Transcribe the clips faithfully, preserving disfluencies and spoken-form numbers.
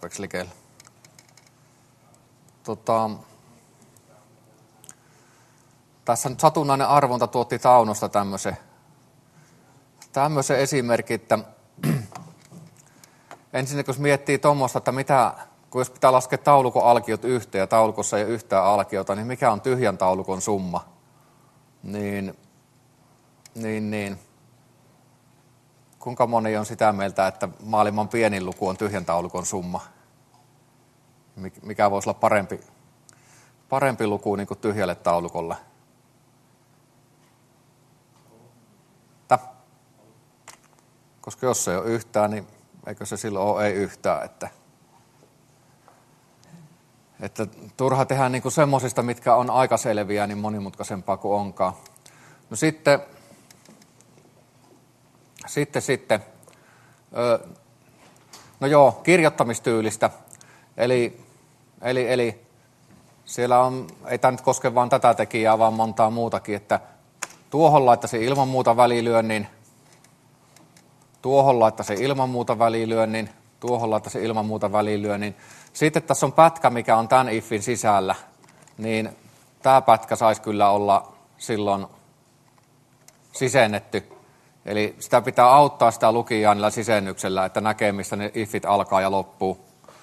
tarpeeksi likellä. Tota, tässä nyt satunnainen arvonta tuotti Taunosta tämmöisen, tämmöisen esimerkin, että ensinnäkin jos miettii tuommoista, että mitä, kun jos pitää laskea taulukon alkiot yhteen ja taulukossa ei ole yhtään alkiota, niin mikä on tyhjän taulukon summa? Niin, niin, niin. Kuinka moni on sitä mieltä, että maailman pienin luku on tyhjän taulukon summa? Mikä voisi olla parempi, parempi luku niin kuin tyhjälle taulukolle? Tä? Koska jos se ei ole yhtään, niin eikö se silloin ole ei yhtään. Että, että turha tehdä niin kuin semmoisista, mitkä on aika selviä, niin monimutkaisempaa kuin onkaan. No sitten, sitten, sitten no joo, kirjoittamistyylistä. Eli, eli, eli siellä on, ei tämä nyt koske vain tätä tekijää, vaan montaa muutakin, että tuohon laittaisin ilman muuta välilyönnin, tuohon laittaisin ilman muuta välilyönnin, tuohon laittaisin ilman muuta välilyönnin. Sitten tässä on pätkä, mikä on tämän ifin sisällä, niin tämä pätkä saisi kyllä olla silloin sisennetty. Eli sitä pitää auttaa sitä lukijaa niillä sisennyksellä, että näkee, missä ne ifit alkaa ja loppuu.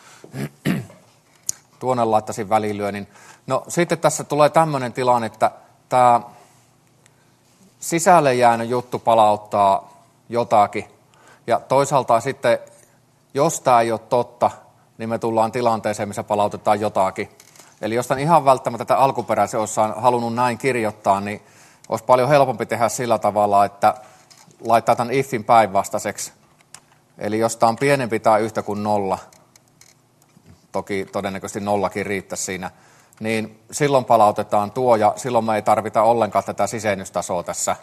Tuonne laittaisin välilyönnin. No sitten tässä tulee tämmöinen tilanne, että tämä sisälle jäänyt juttu palauttaa jotakin. Ja toisaalta sitten, jos tämä ei ole totta, niin me tullaan tilanteeseen, missä palautetaan jotakin. Eli jos tämän ihan välttämättä tätä alkuperäisen osaan halunnut näin kirjoittaa, niin olisi paljon helpompi tehdä sillä tavalla, että laittaa tämän ifin päinvastaiseksi. Eli jos tämä on pienempi tai yhtä kuin nolla, toki todennäköisesti nollakin riittäisi siinä, niin silloin palautetaan tuo ja silloin me ei tarvita ollenkaan tätä sisennystasoa tässä.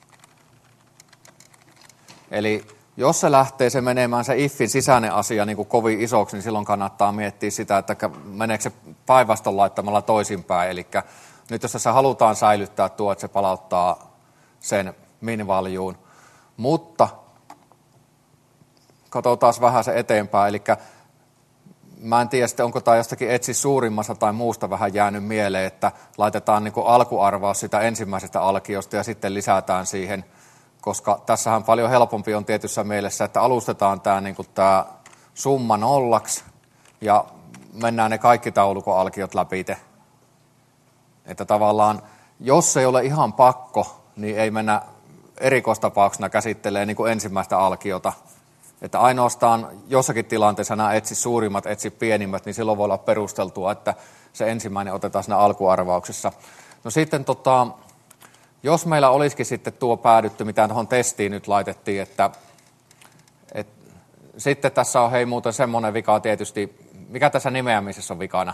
Eli jos se lähtee se menemään se ifin sisäinen asia niin kuin kovin isoksi, niin silloin kannattaa miettiä sitä, että meneekö se päinvastoin laittamalla toisinpäin. Eli nyt jos tässä halutaan säilyttää tuo, että se palauttaa sen min-valjuun. Mutta katsotaan vähän se eteenpäin. Eli mä en tiedä sitten, onko tämä jostakin etsi suurimmasta tai muusta vähän jäänyt mieleen, että laitetaan niin kuin alkuarvaus sitä ensimmäisestä alkiosta ja sitten lisätään siihen, koska tässähän paljon helpompi on tietyssä mielessä, että alustetaan tämä, niin kuin tämä summa nollaksi ja mennään ne kaikki taulukon alkiot läpi. Että tavallaan, jos ei ole ihan pakko, niin ei mennä erikoistapauksena käsittelee niin kuin ensimmäistä alkiota. Että ainoastaan jossakin tilanteessa nämä etsi suurimmat, etsi pienimmät, niin silloin voi olla perusteltua, että se ensimmäinen otetaan siinä alkuarvauksessa. No sitten tota, jos meillä olisikin sitten tuo päädytty, mitä tuohon testiin nyt laitettiin, että, että sitten tässä on hei muuten semmoinen vika tietysti, mikä tässä nimeämisessä on vikana?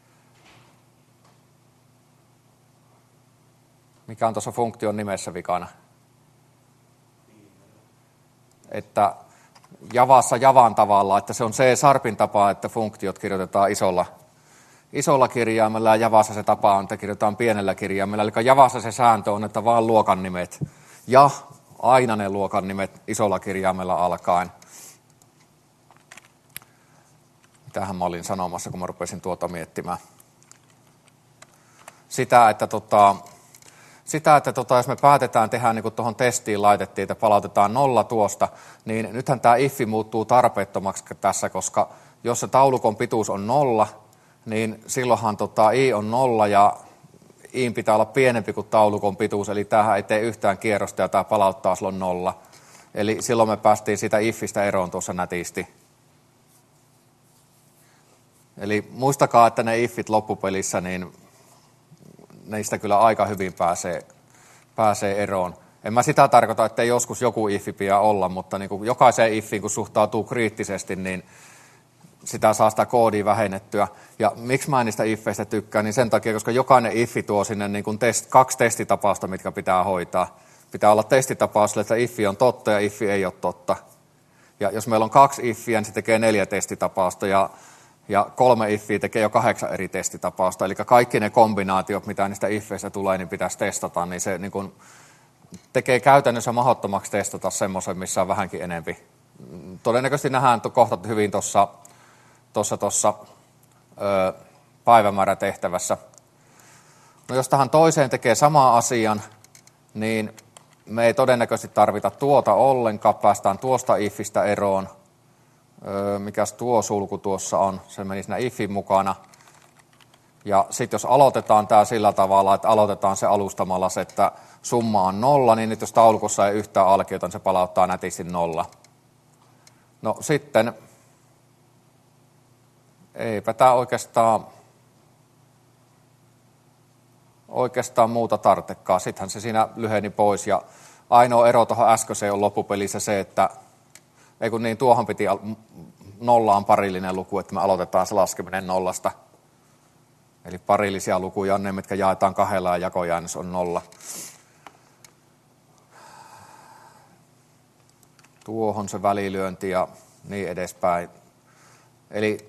Mikä on tuossa funktion nimessä vikana? Että Javassa Javan tavalla, että se on C-sharpin tapa, että funktiot kirjoitetaan isolla, isolla kirjaimella ja Javassa se tapa on, että kirjoitetaan pienellä kirjaimella. Eli Javassa se sääntö on, että vaan luokan nimet ja aina ne luokan nimet isolla kirjaimella alkaen. Mitähän mä olin sanomassa, kun mä rupesin tuota miettimään. Sitä, että tota... Sitä, että tota, jos me päätetään tehdä niin kuin tuohon testiin laitettiin, että palautetaan nolla tuosta, niin nythän tämä ifi muuttuu tarpeettomaksi tässä, koska jos se taulukon pituus on nolla, niin silloinhan tota, i on nolla ja i pitää olla pienempi kuin taulukon pituus, eli tämähän ei tee yhtään kierrosta ja tämä palauttaa silloin nolla. Eli silloin me päästiin siitä ifistä eroon tuossa nätisti. Eli muistakaa, että ne ifit loppupelissä, niin niistä kyllä aika hyvin pääsee, pääsee eroon. En mä sitä tarkoita, että ei joskus joku ifi pidä olla, mutta niin kuin jokaiseen ifiin, kun suhtautuu kriittisesti, niin sitä saa sitä koodia vähennettyä. Ja miksi mä en niistä ifeistä tykkään, niin sen takia, koska jokainen ifi tuo sinne niin kuin test, kaksi testitapausta, mitkä pitää hoitaa. Pitää olla testitapaus, että ifi on totta ja ifi ei ole totta. Ja jos meillä on kaksi ifiä, niin se tekee neljä testitapausta ja Ja kolme iffiä tekee jo kahdeksan eri testitapausta, eli kaikki ne kombinaatiot, mitä niistä iffeistä tulee, niin pitäisi testata, niin se niin kun tekee käytännössä mahdottomaksi testata semmoisen, missä on vähänkin enempi. Todennäköisesti nähdään kohta hyvin tuossa tuossa tuossa päivämäärätehtävässä. No jos tähän toiseen tekee samaa asian, niin me ei todennäköisesti tarvita tuota ollenkaan, päästään tuosta ifistä eroon. Öö, mikäs tuo sulku tuossa on, se meni siinä ifin mukana. Ja sitten jos aloitetaan tämä sillä tavalla, että aloitetaan se alustamalla se, että summa on nolla, niin nyt jos taulukossa ei yhtään alkiota, niin se palauttaa nätisti nolla. No sitten, eipä tämä oikeastaan, oikeastaan muuta tartekaan. Sittenhän se siinä lyheni pois ja ainoa ero tuohon äskeiseen on loppupelissä se, että ei kun niin, tuohon piti nolla on parillinen luku, että me aloitetaan se laskeminen nollasta. Eli parillisia lukuja on ne, mitkä jaetaan kahdella ja jakojäännös on nolla. Tuohon se välilyönti ja niin edespäin. Eli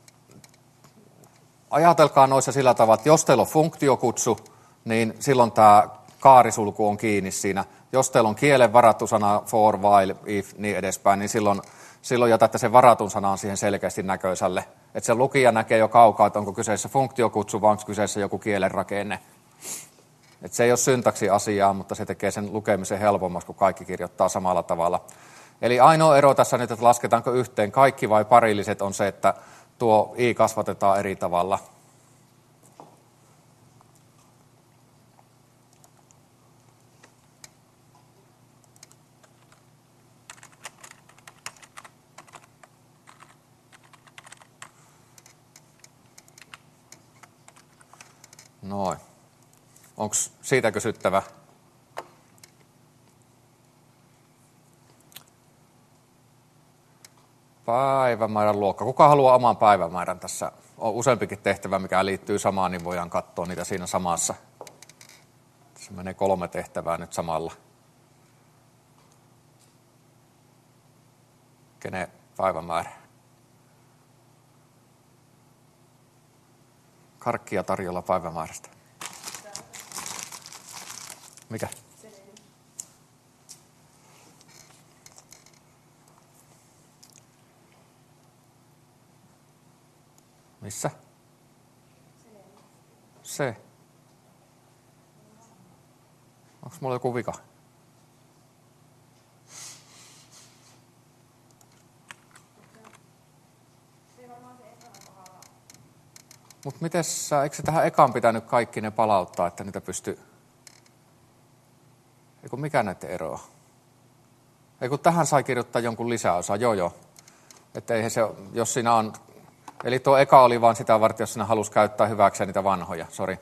ajatelkaa noissa sillä tavalla, että jos teillä on funktiokutsu, niin silloin tämä kaarisulku on kiinni siinä. Jos teillä on kielen varattu sana for, while, if, niin edespäin, niin silloin, silloin jätätte sen varatun sanan siihen selkeästi näköiselle. Että se lukija näkee jo kaukaa, että onko kyseessä funktiokutsu vai onko kyseessä joku kielen rakenne. Että se ei ole syntaksi asiaa, mutta se tekee sen lukemisen helpommaksi, kun kaikki kirjoittaa samalla tavalla. Eli ainoa ero tässä nyt, että lasketaanko yhteen kaikki vai parilliset, on se, että tuo i kasvatetaan eri tavalla. Noin. Onko siitä kysyttävä? Päivämäärän luokka. Kuka haluaa oman päivämäärän tässä? On useampikin tehtävä, mikä liittyy samaan, niin voidaan katsoa niitä siinä samassa. Tässä menee kolme tehtävää nyt samalla. Kenen päivämäärä? Karkkia tarjolla päivämäärästä. Mikä? Missä? Se. Onko mulla joku vika? Mutta miten sä, eikö se tähän ekaan pitänyt kaikki ne palauttaa, että niitä pystyy... Eiku mikä näiden eroa? Eiku tähän sai kirjoittaa jonkun lisäosa, joo joo. Että eihän se, jos siinä on... Eli tuo eka oli vaan sitä varten, jos sinä halusi käyttää hyväkseen niitä vanhoja, sori.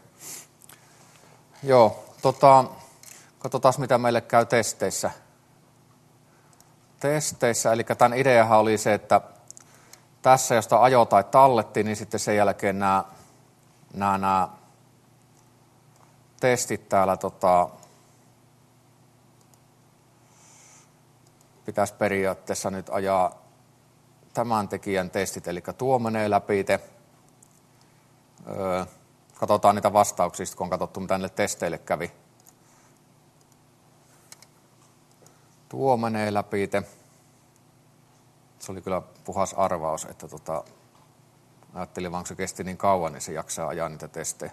Joo, tota, katsotaan mitä meille käy testeissä. Testeissä, eli tämän ideahan oli se, että tässä, josta ajo tai talletti, niin sitten sen jälkeen nämä, nämä, nämä testit täällä tota, pitäisi periaatteessa nyt ajaa tämän tekijän testit, eli tuo menee läpi. Öö, katsotaan niitä vastauksia, kun on katsottu, mitä näille testeille kävi. Tuo menee läpi. Se oli kyllä puhas arvaus, että tota, ajattelin vaan, kun se kesti niin kauan, niin se jaksaa ajaa niitä testejä.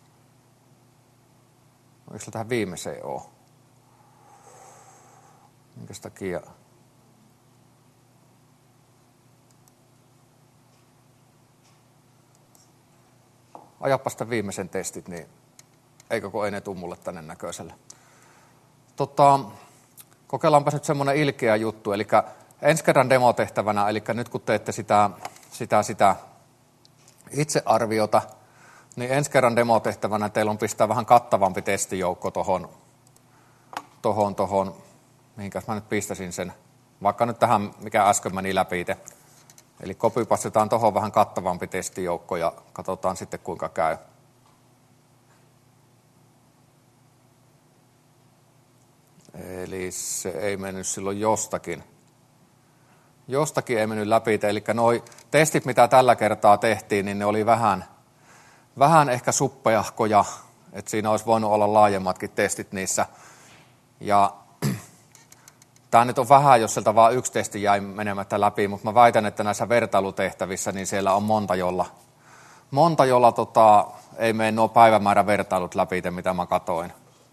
Eikö se tähän viimeiseen ole? Minkäs takia? Ajappa sitä viimeisen testit, niin eikö kun ei ne tule mulle tänne näköiselle. Tota, kokeillaanpa nyt semmoinen ilkeä juttu, eli ensi kerran demotehtävänä, eli nyt kun teette sitä, sitä, sitä itsearviota, niin ensi kerran demotehtävänä teillä on pistää vähän kattavampi testijoukko tohon, tohon, tohon, mihinkäs mä nyt pistäisin sen, vaikka nyt tähän, mikä äsken meni läpi. Eli copypastetaan tuohon vähän kattavampi testijoukko ja katsotaan sitten kuinka käy. Eli se ei mennyt silloin jostakin. Jostakin ei mennyt läpi. Eli nuo testit, mitä tällä kertaa tehtiin, niin ne oli vähän, vähän ehkä suppeahkoja. Että siinä olisi voinut olla laajemmatkin testit niissä. Ja Tämä nyt on vähän, jos sieltä vaan yksi testi jäi menemättä läpi, mutta mä väitän, että näissä vertailutehtävissä niin siellä on monta, jolla, monta, jolla tota, ei mene nuo päivämäärän vertailut läpi, mitä mä katoin.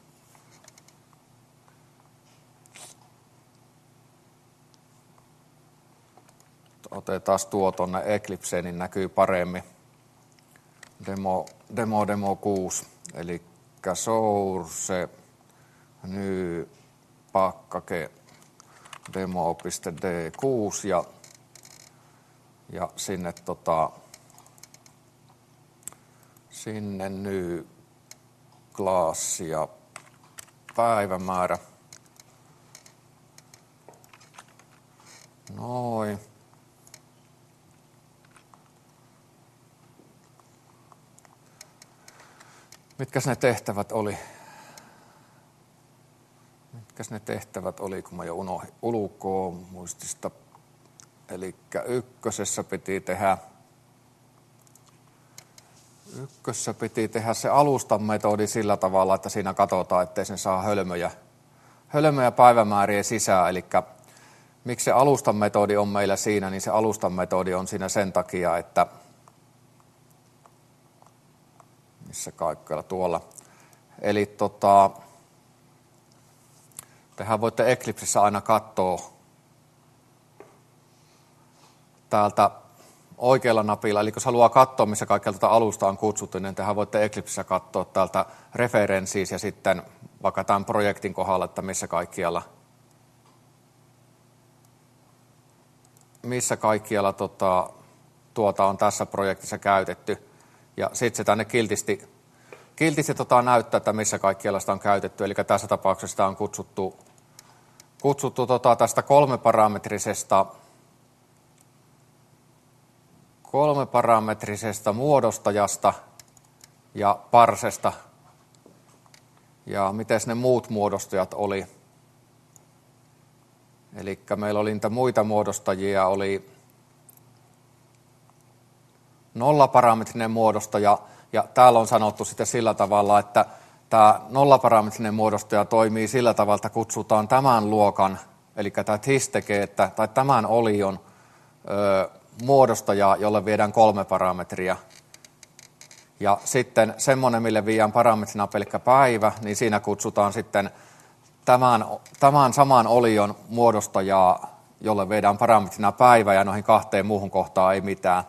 Otetaan tuo tuonne Eclipseen, niin näkyy paremmin. Demo, demo, demo kuusi, eli source, new, pakkake, demo.d kuusi ja, ja sinne, tota, sinne new class ja päivämäärä. Noin. Mitkäs ne tehtävät oli? Mitkäs ne tehtävät oli, kun mä jo unohdin ulkoon muistista. Eli ykkösessä piti tehdä, ykkössä piti tehdä se alustan metodi sillä tavalla, että siinä katsotaan, ettei sen saa hölmöjä, hölmöjä päivämäärien sisään. Eli miksi se alustan metodi on meillä siinä, niin se alustan metodi on siinä sen takia, että missä kaikkialla tuolla. Eli tota, tehän voitte Eclipsessä aina katsoa täältä oikealla napilla, eli jos haluaa katsoa, missä kaikkialla tätä alusta on kutsuttu, niin tehän voitte Eclipsessä katsoa täältä referenssiis ja sitten vaikka tämän projektin kohdalla, että missä kaikkialla, missä kaikkialla tota, tuota on tässä projektissa käytetty. Ja sitten se tänne kiltisti, kiltisti tota näyttää, että missä kaikkialla sitä on käytetty. Eli tässä tapauksessa sitä on kutsuttu, kutsuttu tota tästä kolmeparametrisesta, kolmeparametrisesta muodostajasta ja parsesta. Ja miten ne muut muodostajat oli? Eli meillä oli niitä muita muodostajia, oli nollaparametrinen muodostaja, ja täällä on sanottu sitten sillä tavalla, että tämä nollaparametrinen muodostaja toimii sillä tavalla, että kutsutaan tämän luokan, eli tämä tis tekee, että, tai tämän olion ö, muodostajaa, jolle viedään kolme parametria. Ja sitten semmoinen, mille viedään parametrina pelkkä päivä, niin siinä kutsutaan sitten tämän, tämän saman olion muodostajaa, jolle viedään parametrina päivä, ja noihin kahteen muuhun kohtaan ei mitään.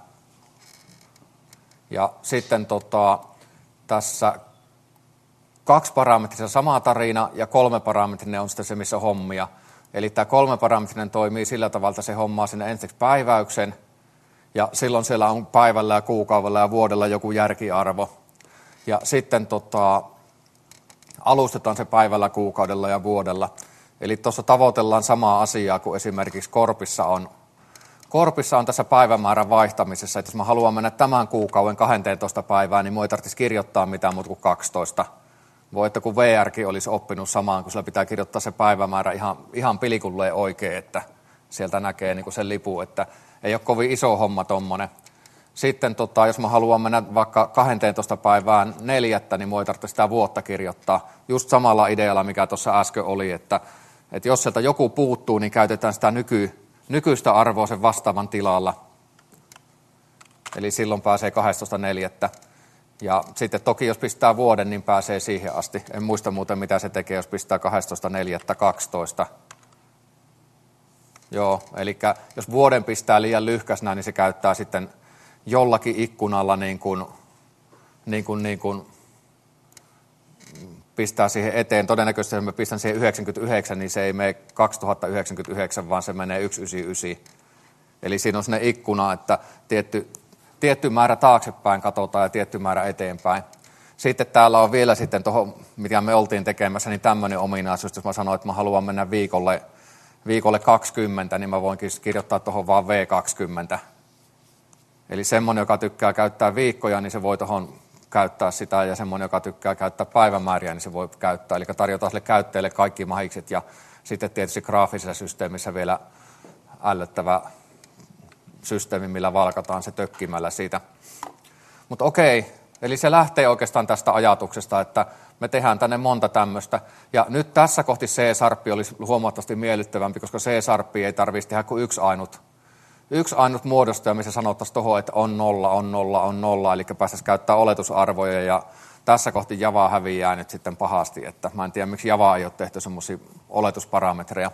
Ja sitten tota, tässä kaksiparametrinen sama tarina ja kolmeparametrinen on sitten se, missä on hommia. Eli tämä kolmeparametrinen toimii sillä tavalla, että se hommaa sinne ensiksi päiväyksen ja silloin siellä on päivällä ja kuukaudella ja vuodella joku järkiarvo. Ja sitten tota, alustetaan se päivällä, kuukaudella ja vuodella. Eli tuossa tavoitellaan samaa asiaa kuin esimerkiksi Korpissa on. Korpissa on tässä päivämäärän vaihtamisessa, että jos mä haluan mennä tämän kuukauden kaksitoista päivään, niin minun ei tarvitsisi kirjoittaa mitään muuta kuin kaksitoista. Voi, että kun V R:kin olisi oppinut samaan, kun sillä pitää kirjoittaa se päivämäärä ihan, ihan pilikulleen oikein, että sieltä näkee niin kuin sen lipun, että ei ole kovin iso homma tommonen. Sitten tota, jos mä haluan mennä vaikka kaksitoista päivään neljättä, niin minun ei tarvitse sitä vuotta kirjoittaa. Just samalla idealla, mikä tuossa äsken oli, että, että jos sieltä joku puuttuu, niin käytetään sitä nyky nykyistä arvoa sen vastaavan tilalla. Eli silloin pääsee kahdestoista neljättä. Ja sitten toki jos pistää vuoden, niin pääsee siihen asti. En muista muuten mitä se tekee, jos pistää kahdestoista neljättä kaksitoista. Joo, eli jos vuoden pistää liian lyhkäisenä, niin se käyttää sitten jollakin ikkunalla niin kuin, niin kuin, niin kuin pistää siihen eteen. Todennäköisesti jos mä pistän siihen yhdeksänkymmentäyhdeksän, niin se ei mene kaksituhattayhdeksänkymmentäyhdeksän, vaan se menee sataayhdeksänkymmentäyhdeksän. Eli siinä on sellainen ikkuna, että tietty, tietty määrä taaksepäin katsotaan ja tietty määrä eteenpäin. Sitten täällä on vielä sitten tuohon, mitä me oltiin tekemässä, niin tämmöinen ominaisuus, jos mä sanoin, että mä haluan mennä viikolle, viikolle kaksikymmentä, niin mä voinkin kirjoittaa tuohon vaan V kaksikymmentä. Eli semmoinen, joka tykkää käyttää viikkoja, niin se voi tuohon käyttää sitä, ja semmoinen, joka tykkää käyttää päivämääriä, niin se voi käyttää. Eli tarjotaan sille käyttäjälle kaikki mahikset, ja sitten tietysti graafisessa systeemissä vielä ällöttävä systeemi, millä valkataan se tökkimällä siitä. Mutta okei, eli se lähtee oikeastaan tästä ajatuksesta, että me tehdään tänne monta tämmöistä. Ja nyt tässä kohti C-sarppi olisi huomattavasti miellyttävämpi, koska C-sarppi ei tarvitsisi tehdä kuin yksi ainut, yksi ainut muodostaja, missä sanottaisiin tuohon, että on nolla, on nolla, on nolla, eli päästäisiin käyttää oletusarvoja, ja tässä kohti Java häviää nyt sitten pahasti, että mä en tiedä, miksi Java ei ole tehty semmoisia oletusparametreja.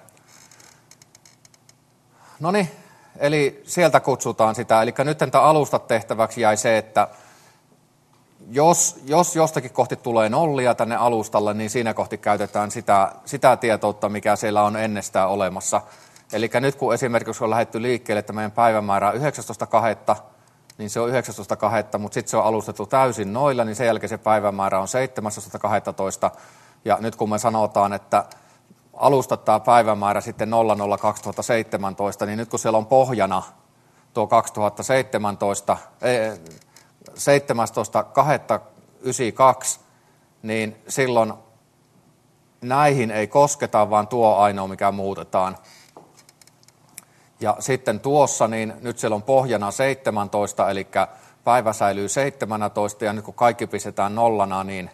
No niin, eli sieltä kutsutaan sitä, eli nyt tämä alusta tehtäväksi jäi se, että Jos, jos jostakin kohti tulee nollia tänne alustalle, niin siinä kohti käytetään sitä, sitä tietoutta, mikä siellä on ennestään olemassa. Eli nyt kun esimerkiksi on lähdetty liikkeelle, että meidän päivämäärä on yhdeksästoista toista, niin se on yhdeksästoista toista, mutta sitten se on alustettu täysin noilla, niin sen jälkeen se päivämäärä on seitsemästoista toista. Ja nyt kun me sanotaan, että alustattaa päivämäärä sitten nolla nolla kaksituhattaseitsemäntoista, niin nyt kun siellä on pohjana tuo kaksituhattaseitsemäntoista, ei, seitsemästoista toista yhdeksänkymmentäkaksi, niin silloin näihin ei kosketa, vaan tuo ainoa, mikä muutetaan. Ja sitten tuossa, niin nyt siellä on pohjana seitsemäntoista, eli päivä säilyy seitsemäntoista, ja nyt kun kaikki pistetään nollana, niin,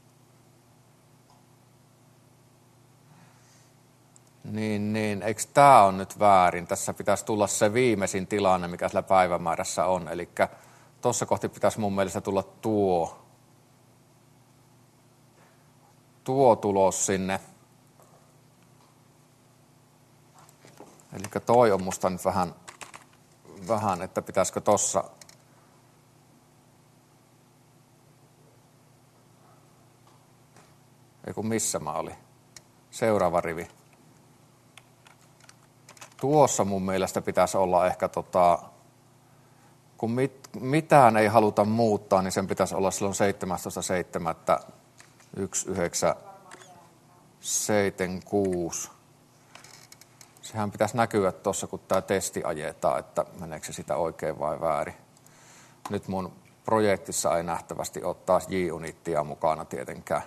niin, niin eikö tämä on nyt väärin? Tässä pitäisi tulla se viimeisin tilanne, mikä sillä päivämäärässä on, eli tuossa kohti pitäisi mun mielestä tulla tuo, tuo tulos sinne. Eli toi on musta nyt vähän, vähän että pitäisikö tuossa, ei kun missä mä olin, seuraava rivi. Tuossa mun mielestä pitäisi olla ehkä tota, kun mit, mitään ei haluta muuttaa, niin sen pitäisi olla silloin seitsemästoista seitsemättä yksi yhdeksän seitsemän kuusi. Sehän pitäisi näkyä tuossa, kun tämä testi ajetaan, että meneekö se sitä oikein vai väärin. Nyt mun projektissa ei nähtävästi ole taas J-unittia mukana tietenkään.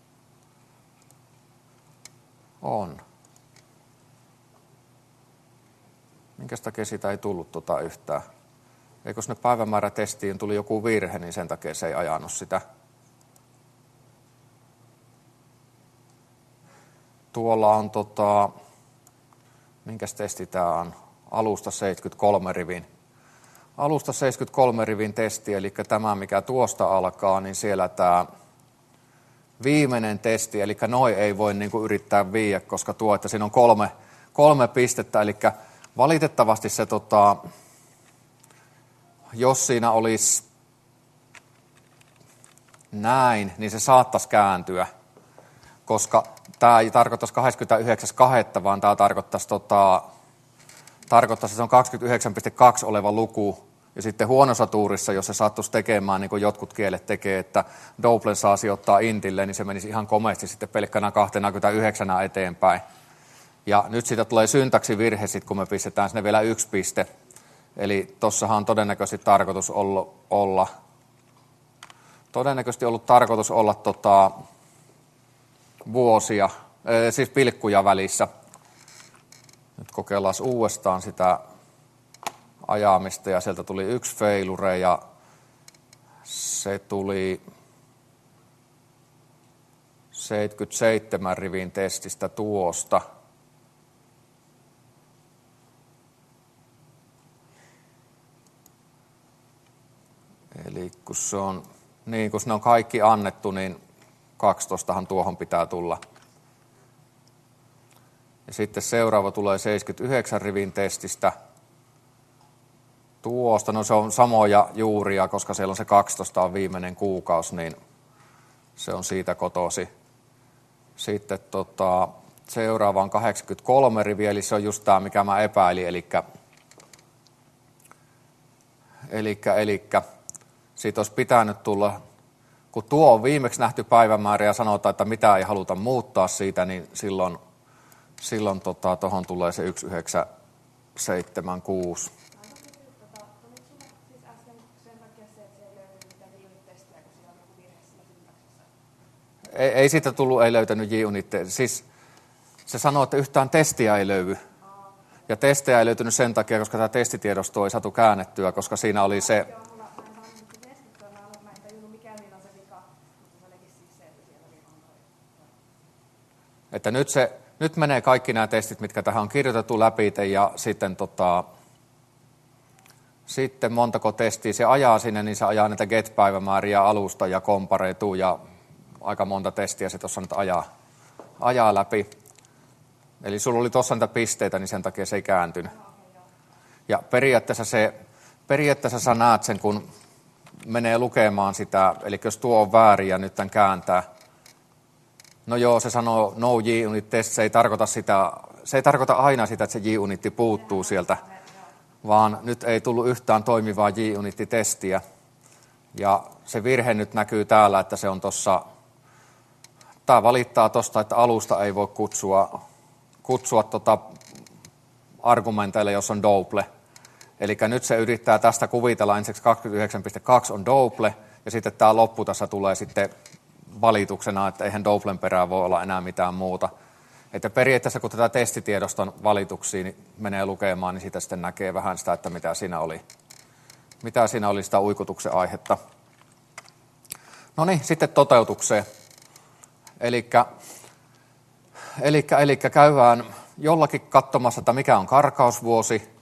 On. Minkäs takia sitä ei tullut tota yhtään? Eikö sinne päivämäärätestiin tuli joku virhe, niin sen takia se ei ajanut sitä. Tuolla on, tota, minkäs testi tämä on? Alusta seitsemänkymmentäkolme rivin. Alusta seitsemänkymmentäkolme rivin testi, eli tämä mikä tuosta alkaa, niin siellä tämä viimeinen testi, eli noi ei voi niinku yrittää viiä, koska tuo, että siinä on kolme, kolme pistettä, eli valitettavasti se tota, jos siinä olisi näin, niin se saattaisi kääntyä, koska tämä ei tarkoittaisi kahdeskymmenesyhdeksäs toinen, vaan tämä tarkoittaisi, tota, tarkoittaisi, että se on kaksikymmentäyhdeksän pilkku kaksi oleva luku. Ja sitten huonossa tuurissa, jos se sattuisi tekemään, niin kuin jotkut kielet tekee, että Doublen saa sijoittaa intille, niin se menisi ihan komeasti sitten pelkkänä kaksikymmentäyhdeksän eteenpäin. Ja nyt siitä tulee syntaksivirhe, sit, kun me pistetään sinne vielä yksi piste. Eli tuossahan on todennäköisesti tarkoitus olla, olla todennäköisesti ollut tarkoitus olla tota, vuosia, äh, siis pilkkuja välissä. Nyt kokeillaan uudestaan sitä ajamista ja sieltä tuli yksi failure ja se tuli seitsemänkymmentäseitsemän rivin testistä tuosta. Eli kun se on, niin kun ne on kaikki annettu, niin kaksitoistahan tuohon pitää tulla. Ja sitten seuraava tulee seitsemänkymmentäyhdeksän rivin testistä. Tuosta, no se on samoja juuria, koska siellä on se kaksitoista on viimeinen kuukausi, niin se on siitä kotosi. Sitten tota, seuraava on kahdeksankymmentäkolme riviä, eli se on just tämä, mikä mä epäilin, eli elikkä, elikkä. Siitä olisi pitänyt tulla, kun tuo on viimeksi nähty päivämäärä ja sanotaan, että mitä ei haluta muuttaa siitä, niin silloin, silloin tuohon tota, tulee se yksi yhdeksän seitsemän kuusi. Ei, ei siitä tullut, ei löytänyt J-unitteja. Siis se sanoo, että yhtään testiä ei löydy. Ja testejä ei löytynyt sen takia, koska tämä testitiedosto ei saatu käännettyä, koska siinä oli se... Että nyt, se, nyt menee kaikki nämä testit, mitkä tähän on kirjoitettu läpi, ja sitten, tota, sitten montako testiä se ajaa sinne, niin se ajaa näitä get-päivämääriä alusta ja kompareetuu, ja aika monta testiä se tuossa nyt ajaa, ajaa läpi. Eli sulla oli tuossa niitä pisteitä, niin sen takia se ei kääntynyt. Ja periaatteessa, se, periaatteessa sä näet sen, kun menee lukemaan sitä, eli jos tuo on väärin ja nyt tämän kääntää. No joo, se sanoo no J-unit test, se ei tarkoita sitä, se ei tarkoita aina sitä, että se J-unitti puuttuu sieltä, vaan nyt ei tullut yhtään toimivaa J-unitti-testiä. Ja se virhe nyt näkyy täällä, että se on tuossa, tämä valittaa tuosta, että alusta ei voi kutsua, kutsua tota argumenteille, jos on double. Eli nyt se yrittää tästä kuvitella ensiksi kaksikymmentäyhdeksän pilkku kaksi on double, ja sitten tämä loppu tässä tulee sitten valituksena, että eihän doublen perään voi olla enää mitään muuta. Että periaatteessa kun tätä testitiedoston valituksia niin menee lukemaan, niin siitä sitten näkee vähän sitä, että mitä siinä oli, mitä siinä oli sitä uikutuksen aihetta. No niin, sitten toteutukseen. Elikkä, elikkä, elikkä käydään jollakin katsomassa, että mikä on karkausvuosi,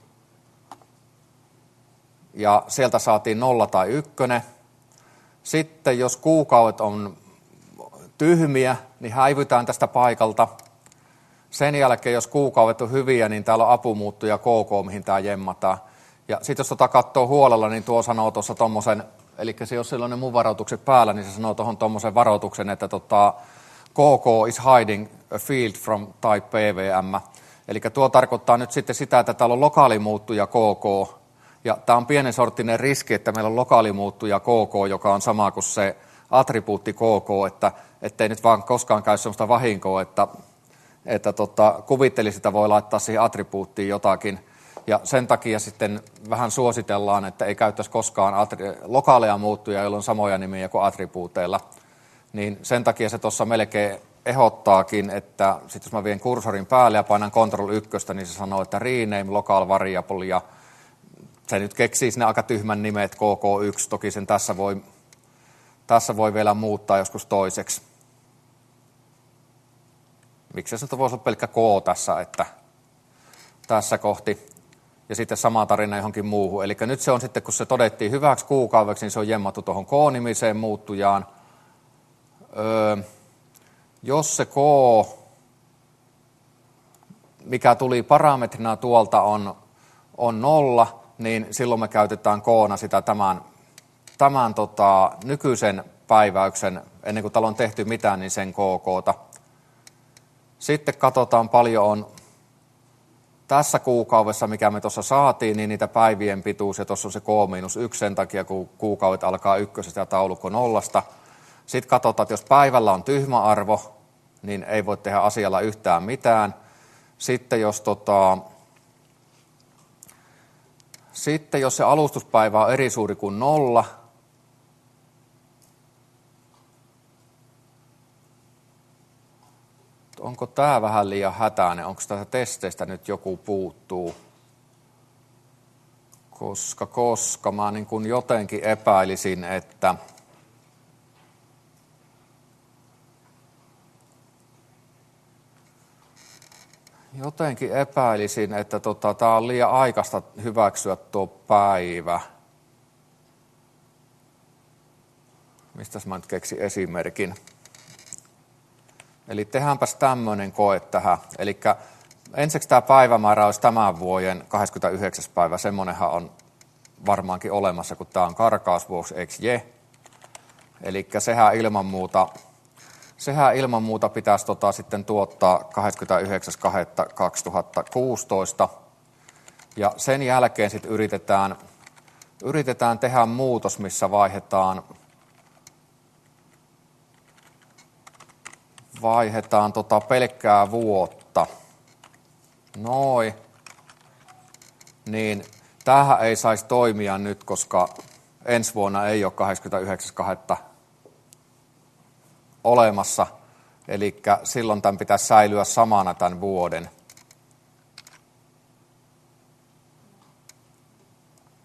ja sieltä saatiin nolla tai ykkönen. Sitten jos kuukaudet on tyhmiä, niin häivytään tästä paikalta. Sen jälkeen, jos kuukaudet on hyviä, niin täällä on apumuuttuja K K, mihin tämä jemmataan. Ja sitten jos tota katsoo huolella, niin tuo sanoo tuossa tommosen, eli se jos silloin ne mun varoitukset päällä, niin se sanoo tuohon tommosen varoituksen, että tota, K K is hiding a field from type P V M. Eli tuo tarkoittaa nyt sitten sitä, että täällä on lokaalimuuttuja K K. Ja tämä on pienen sorttinen riski, että meillä on lokaalimuuttuja K K, joka on sama kuin se attribuutti K K, että ettei nyt vaan koskaan käy sellaista vahinkoa, että, että tota, kuvittelisi, että voi laittaa siihen attribuuttiin jotakin. Ja sen takia sitten vähän suositellaan, että ei käyttäisi koskaan attri- lokaaleja muuttuja, joilla on samoja nimiä kuin attribuuteilla. Niin sen takia se tuossa melkein ehdottaakin, että sitten jos mä vien kursorin päälle ja painan control yksi, niin se sanoo, että rename local variable, ja se nyt keksii sinne aika tyhmän nimet K K yksi, toki sen tässä voi, tässä voi vielä muuttaa joskus toiseksi. Miksi se voisi olla pelkkä K tässä, että tässä kohti, ja sitten sama tarina johonkin muuhun. Eli nyt se on sitten, kun se todettiin hyväksi kuukaudeksi, niin se on jemmattu tuohon K-nimiseen muuttujaan. Öö, jos se K, mikä tuli parametrina tuolta, on, on nolla, niin silloin me käytetään koona sitä tämän, tämän tota, nykyisen päiväyksen, ennen kuin täällä on tehty mitään, niin sen K K:ta. Sitten katsotaan paljon on tässä kuukaudessa, mikä me tuossa saatiin, niin niitä päivien pituus, ja tuossa on se K miinus yksi sen takia, kun kuukaudet alkaa ykkösestä ja taulukko nollasta. Sitten katsotaan, että jos päivällä on tyhmä arvo, niin ei voi tehdä asialla yhtään mitään. Sitten jos tota, Sitten jos se alustuspäivä on eri suuri kuin nolla, onko tämä vähän liian hätäinen, onko tästä testeistä nyt joku puuttuu? Koska, koska mä niin kuin jotenkin epäilisin, että Jotenkin epäilisin, että tota, tämä on liian aikaista hyväksyä tuo päivä. Mistäs mä nyt keksin esimerkin? Eli tehdäänpäs tämmöinen koe tähän. Eli ensiksi tämä päivämäärä olisi tämän vuoden kahdeskymmenesyhdeksäs päivä. Semmoinenhan on varmaankin olemassa, kun tämä on karkausvuosi, eikö je? Eli sehän ilman muuta... Sehän ilman muuta pitäisi tota sitten tuottaa kahdeskymmenesyhdeksäs toinen kaksituhattakuusitoista. Ja sen jälkeen sitten yritetään, yritetään tehdä muutos, missä vaihdetaan, vaihdetaan tota pelkkää vuotta. Noin. Niin tämähän ei saisi toimia nyt, koska ensi vuonna ei ole kahdeskymmenesyhdeksäs toinen olemassa, eli silloin tämän pitäisi säilyä samana tämän vuoden.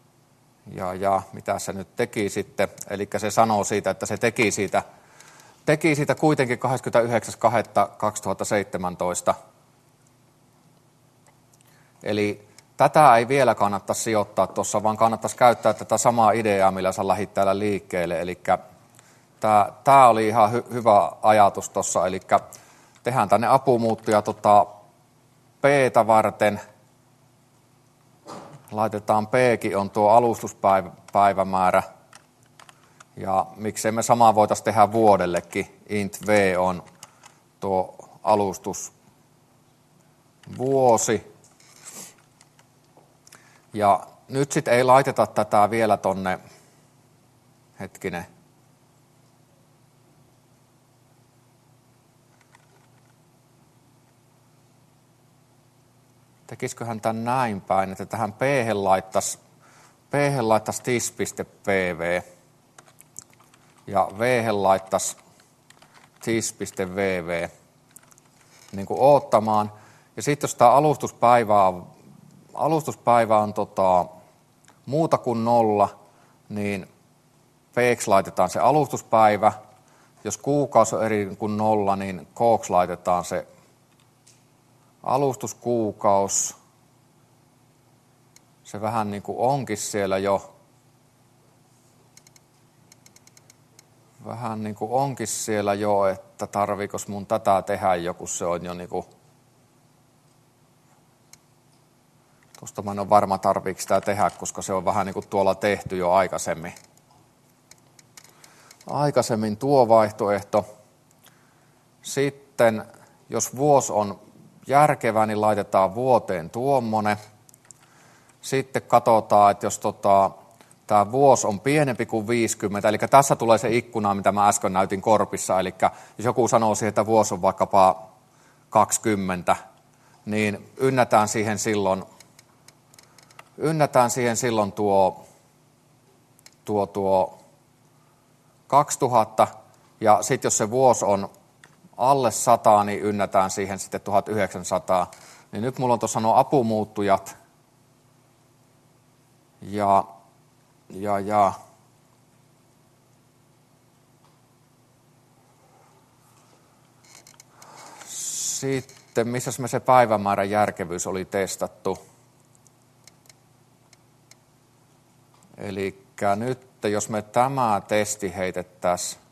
Ja, ja mitä se nyt teki sitten, eli se sanoo siitä, että se teki siitä, teki siitä kuitenkin kahdeskymmenesyhdeksäs toista kaksituhattaseitsemäntoista. Eli tätä ei vielä kannattaisi sijoittaa tuossa, vaan kannattaisi käyttää tätä samaa ideaa, millä sä lähdit täällä liikkeelle. Eli tämä, tämä oli ihan hy, hyvä ajatus tuossa, eli tehdään tänne apumuuttuja tota, P-tä varten. Laitetaan P-kin on tuo alustuspäivämäärä. Ja miksei me samaa voitaisiin tehdä vuodellekin. Int V on tuo alustusvuosi. Ja nyt sitten ei laiteta tätä vielä tonne, hetkinen, tekisiköhän tämän näin päin, että tähän P-hen laittaisi, P-hen laittaisi tis.pv ja V-hen laittaisi tis.vv niin kuin oottamaan. Ja sitten jos tämä alustuspäivä on, alustuspäivä on tota, muuta kuin nolla, niin P-ksi laitetaan se alustuspäivä. Jos kuukausi on eri kuin nolla, niin K-ksi laitetaan se alustuskuukaus. Se vähän niin kuin onkin siellä jo. Vähän niin kuin onkin siellä jo, että tarviiko mun tätä tehdä joku, se on jo niin kuin. Tuosta mä en ole varma tarviiko sitä tehdä, koska se on vähän niin kuin tuolla tehty jo aikaisemmin. Aikaisemmin tuo vaihtoehto. Sitten jos vuosi on järkevä, niin laitetaan vuoteen tuommoinen. Sitten katsotaan, että jos tota, tämä vuosi on pienempi kuin viisikymmentä, eli tässä tulee se ikkuna, mitä mä äsken näytin korpissa, eli jos joku sanoo siihen, että vuosi on vaikkapa kaksikymmentä, niin ynnätään siihen silloin, ynnätään siihen silloin tuo, tuo, tuo kaksituhatta, ja sitten jos se vuosi on alle sata, niin ynnätään siihen sitten tuhatyhdeksänsataa. Niin nyt mulla on tuossa nuo apumuuttujat. Ja, ja, ja. Sitten, missä me se päivämäärän järkevyys oli testattu. Eli nyt, jos me tämä testi heitettäisiin,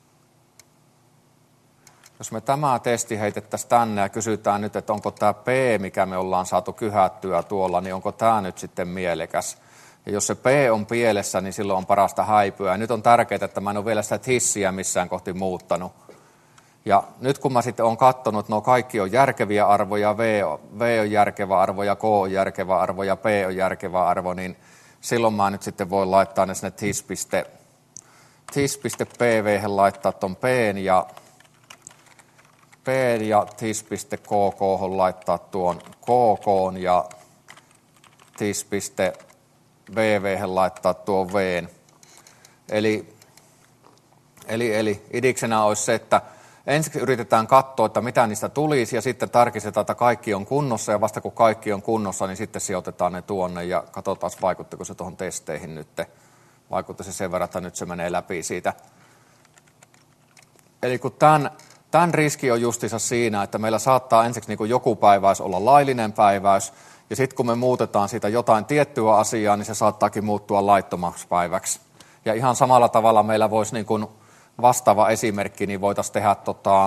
Jos me tämä testi heitettäisiin tänne ja kysytään nyt, että onko tämä P, mikä me ollaan saatu kyhättyä tuolla, niin onko tämä nyt sitten mielekäs. Ja jos se P on pielessä, niin silloin on parasta häipyä. Ja nyt on tärkeää, että mä en ole vielä sitä tissiä missään kohti muuttanut. Ja nyt kun mä sitten olen katsonut, että nuo kaikki on järkeviä arvoja, V on, v on järkevä arvo ja K on järkevä arvo ja P on järkevä arvo, niin silloin mä nyt sitten voin laittaa ne sinne tis.pv laittaa ton P ja P ja tis.kk laittaa tuon kk ja tis.vv laittaa tuon v. Eli, eli, eli idiksenä olisi se, että ensin yritetään katsoa, että mitä niistä tulisi ja sitten tarkistetaan, että kaikki on kunnossa ja vasta kun kaikki on kunnossa, niin sitten sijoitetaan ne tuonne ja katsotaan, vaikuttiko se tuohon testeihin nyt. Vaikuttaisi sen verran, että nyt se menee läpi siitä. Eli kun tämän Tämän riski on justiinsa siinä, että meillä saattaa ensiksi niin kuin joku päiväys olla laillinen päiväys, ja sitten kun me muutetaan siitä jotain tiettyä asiaa, niin se saattaakin muuttua laittomaksi päiväksi. Ja ihan samalla tavalla meillä voisi niin kuin vastaava esimerkki, niin voitaisiin tehdä, tota,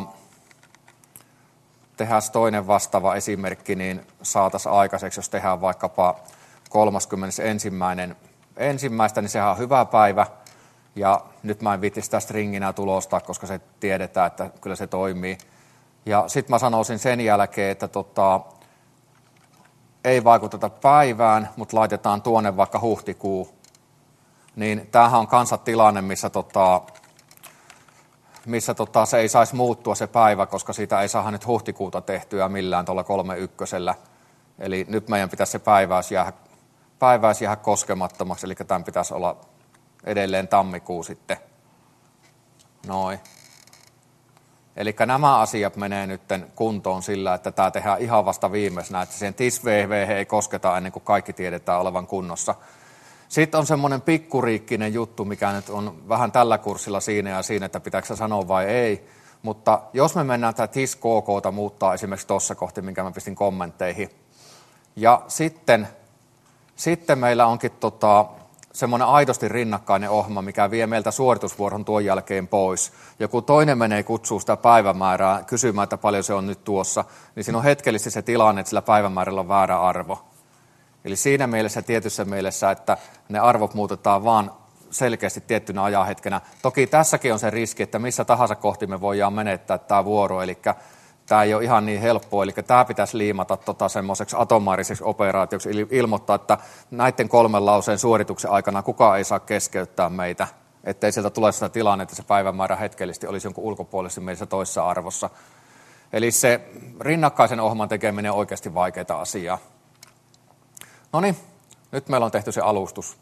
tehdä toinen vastaava esimerkki, niin saataisiin aikaiseksi, jos tehdään vaikkapa kolmaskymmenesensimmäinen ensimmäistä, niin sehän on hyvä päivä. Ja nyt mä en viitti sitä stringinä tulostaa, koska se tiedetään, että kyllä se toimii. Ja sitten mä sanoisin sen jälkeen, että tota, ei vaikuteta päivään, mutta laitetaan tuonne vaikka huhtikuu. Niin tämähän on kanssa tilanne, missä, tota, missä tota, se ei saisi muuttua se päivä, koska siitä ei saada nyt huhtikuuta tehtyä millään tuolla kolme ykkösellä. Eli nyt meidän pitäisi se päiväys jäädä, päiväys jäädä koskemattomaksi, eli tämän pitäisi olla edelleen tammikuu sitten. Noin. Eli nämä asiat menee nyt kuntoon sillä, että tämä tehdään ihan vasta viimeisenä, että siihen tis-vv ei kosketa ennen kuin kaikki tiedetään olevan kunnossa. Sitten on semmoinen pikkuriikkinen juttu, mikä nyt on vähän tällä kurssilla siinä ja siinä, että pitääkö sanoa vai ei. Mutta jos me mennään tätä tis kk:ta muuttaa esimerkiksi tuossa kohti, minkä mä pistin kommentteihin. Ja sitten, sitten meillä onkin tota, semmoinen aidosti rinnakkainen ohjelma, mikä vie meiltä suoritusvuoron tuon jälkeen pois. Joku toinen menee kutsuu sitä päivämäärää kysymään, että paljon se on nyt tuossa, niin siinä on hetkellisesti se tilanne, että sillä päivämäärällä on väärä arvo. Eli siinä mielessä tietyssä mielessä, että ne arvot muutetaan vaan selkeästi tiettynä ajanhetkenä. Toki tässäkin on se riski, että missä tahansa kohti me voidaan menettää tämä vuoro, eli tämä ei ole ihan niin helppoa, eli tämä pitäisi liimata tota semmoiseksi atomaariseksi operaatioksi, eli ilmoittaa, että näiden kolmen lauseen suorituksen aikana kukaan ei saa keskeyttää meitä, ettei sieltä tule sitä tilannetta, että se päivämäärä hetkellisesti olisi jonkun ulkopuolisesti mielessä toisessa arvossa. Eli se rinnakkaisen ohjelman tekeminen on oikeasti vaikeaa asiaa. No niin, nyt meillä on tehty se alustus.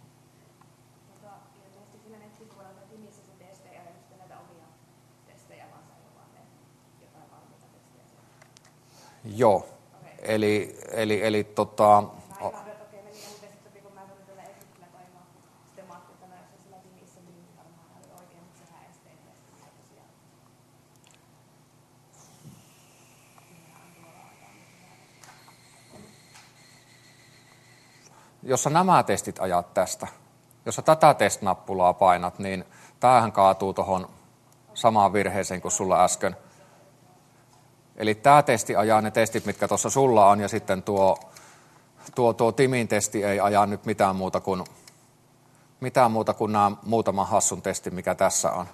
Joo, okay. eli, eli, eli tota... Jos sä nämä testit ajat tästä, jos sä tätä test-nappulaa painat, niin tämähän kaatuu tuohon samaan virheeseen kuin sulla äsken. Eli tämä testi ajaa ne testit, mitkä tuossa sulla on, ja sitten tuo, tuo, tuo Timin testi ei aja nyt mitään muuta kuin, mitään muuta kuin nämä muutaman hassun testin, mikä tässä on.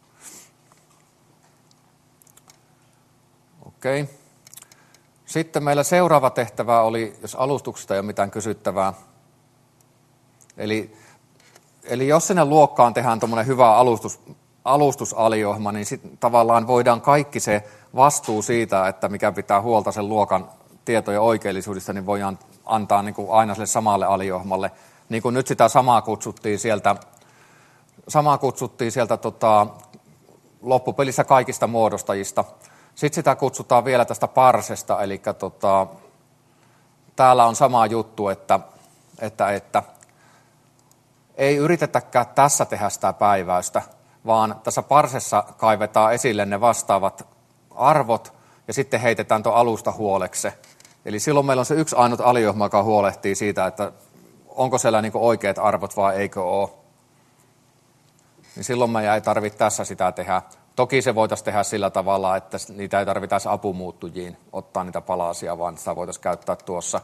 Okei. Okay. Sitten meillä seuraava tehtävä oli, jos alustuksesta ei ole mitään kysyttävää. Eli, eli jos sinne luokkaan tehdään tuommoinen hyvä alustus, alustusaliohjelma, niin sitten tavallaan voidaan kaikki se vastuu siitä, että mikä pitää huolta sen luokan tietojen oikeellisuudesta, niin voidaan antaa niin kuin aina sille samalle aliohjelmalle. Niin kuin nyt sitä samaa kutsuttiin sieltä, samaa kutsuttiin sieltä tota, loppupelissä kaikista muodostajista. Sitten sitä kutsutaan vielä tästä parsesta, eli tota, täällä on sama juttu, että, että, että ei yritetäkään tässä tehdä sitä päiväystä, vaan tässä parsessa kaivetaan esille ne vastaavat arvot ja sitten heitetään tuon alusta huolekse. Eli silloin meillä on se yksi ainut aliohjelma, joka huolehtii siitä, että onko siellä niinku oikeat arvot vai eikö ole. Niin silloin meidän ei tarvitse tässä sitä tehdä. Toki se voitaisiin tehdä sillä tavalla, että niitä ei tarvitaisi apumuuttujiin ottaa niitä palasia, vaan sitä voitaisiin käyttää tuossa.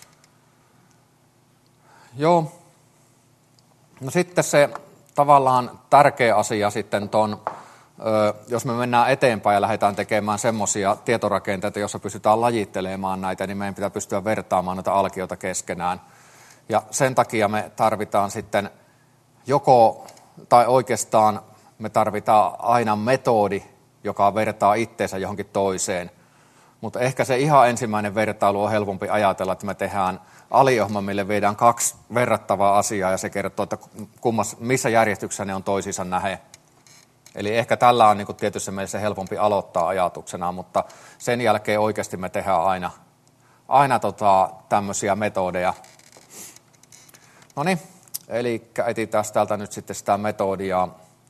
Joo. No sitten se tavallaan tärkeä asia sitten ton, jos me mennään eteenpäin ja lähdetään tekemään semmoisia tietorakenteita, joissa pystytään lajittelemaan näitä, niin meidän pitää pystyä vertaamaan näitä alkioita keskenään. Ja sen takia me tarvitaan sitten joko, tai oikeastaan me tarvitaan aina metodi, joka vertaa itteensä johonkin toiseen. Mutta ehkä se ihan ensimmäinen vertailu on helpompi ajatella, että me tehdään aliohjelma, mille viedään kaksi verrattavaa asiaa ja se kertoo, että kummas, missä järjestyksessä ne on toisiinsa nähe. Eli ehkä tällä on niin kuin tietysti mielessä helpompi aloittaa ajatuksena, mutta sen jälkeen oikeasti me tehdään aina, aina tota, tämmöisiä metodeja. No niin, eli etsitään täältä nyt sitten sitä metodia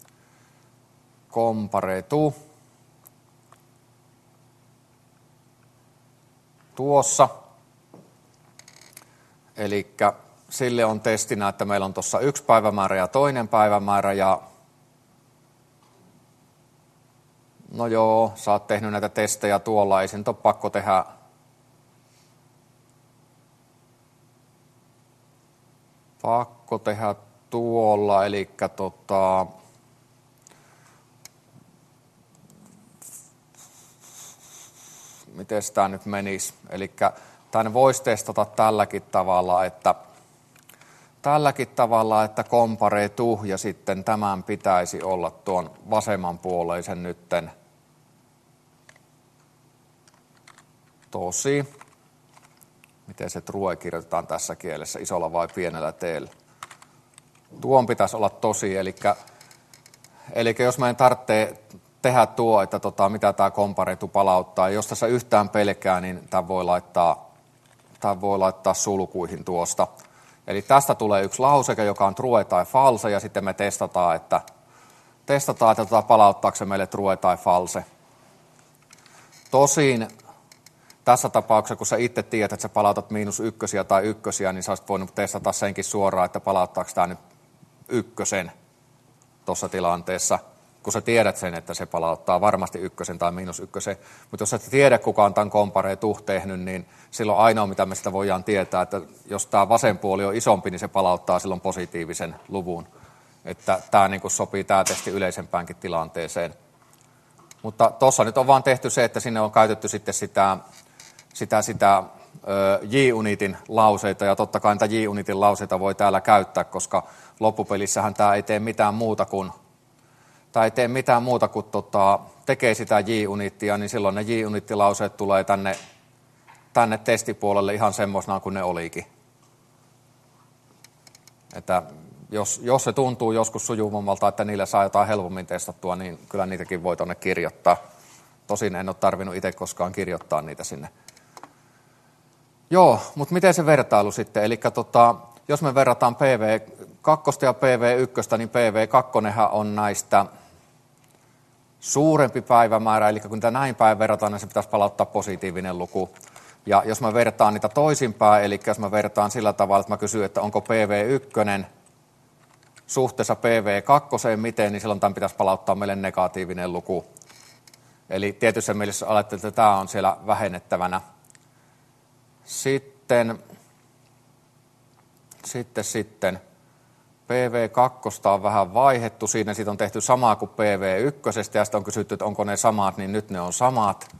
compare to. Tuossa. Eli sille on testinä, että meillä on tuossa yksi päivämäärä ja toinen päivämäärä. Ja no joo, sä oot tehnyt näitä testejä tuolla, ei sen ole pakko tehdä. Pakko tehdä tuolla, eli tota... Miten tämä nyt menisi? Eli tämän voisi testata tälläkin tavalla, että tälläkin tavalla, että compare to, ja sitten tämän pitäisi olla tuon vasemmanpuoleisen nytten tosi. Miten se true kirjoitetaan tässä kielessä, isolla vai pienellä teellä? Tuon pitäisi olla tosi, eli, eli jos meidän tarvitsee tehdä tuo, että tota, mitä tämä compare to palauttaa. Ja jos tässä yhtään pelkää, niin tämä voi laittaa, tämä voi laittaa sulkuihin tuosta. Eli tästä tulee yksi lauseke, joka on true tai false, ja sitten me testataan, että, testataan, että tota, palauttaako se meille true tai false. Tosin tässä tapauksessa, kun sä itse tiedät, että sä palautat miinus ykkösiä tai ykkösiä, niin sä olisit voinut testata senkin suoraan, että palauttaako tämä nyt ykkösen tuossa tilanteessa, kun sä tiedät sen, että se palauttaa varmasti ykkösen tai miinus ykkösen. Mutta jos et tiedä, kuka on tämän compareetuh tehnyt, niin silloin ainoa, mitä me sitä voidaan tietää, että jos tämä vasen puoli on isompi, niin se palauttaa silloin positiivisen luvun. Että tämä niin kuin sopii tämä testi yleisempäänkin tilanteeseen. Mutta tuossa nyt on vaan tehty se, että sinne on käytetty sitten sitä, sitä, sitä J-unitin lauseita, ja totta kai niitä J-unitin lauseita voi täällä käyttää, koska loppupelissähän tämä ei tee mitään muuta kuin, tämä ei tee mitään muuta kuin tota, tekee sitä J-unittia, niin silloin ne J-unittilauseet tulee tänne, tänne testipuolelle ihan semmoisena kuin ne olikin. Että jos, jos se tuntuu joskus sujuvammalta, että niillä saa jotain helpommin testattua, niin kyllä niitäkin voi tuonne kirjoittaa. Tosin en ole tarvinnut itse koskaan kirjoittaa niitä sinne. Joo, mutta miten se vertailu sitten? Eli tota, jos me verrataan P V kaksi ja P V yksi, niin P V kaksi on näistä suurempi päivämäärä, eli kun niitä näin päin verrataan, niin se pitäisi palauttaa positiivinen luku. Ja jos mä vertaan niitä toisinpäin, eli jos mä vertaan sillä tavalla, että mä kysyn, että onko P V yksi suhteessa P V kaksi, miten, niin silloin tämän pitäisi palauttaa meille negatiivinen luku. Eli tietyssä mielessä ajattelin, että tämä on siellä vähennettävänä. Sitten, sitten, sitten P V kaksi on vähän vaihdettu, siinä siitä on tehty samaa kuin P V yksi, ja sitten on kysytty, että onko ne samat, niin nyt ne on samat.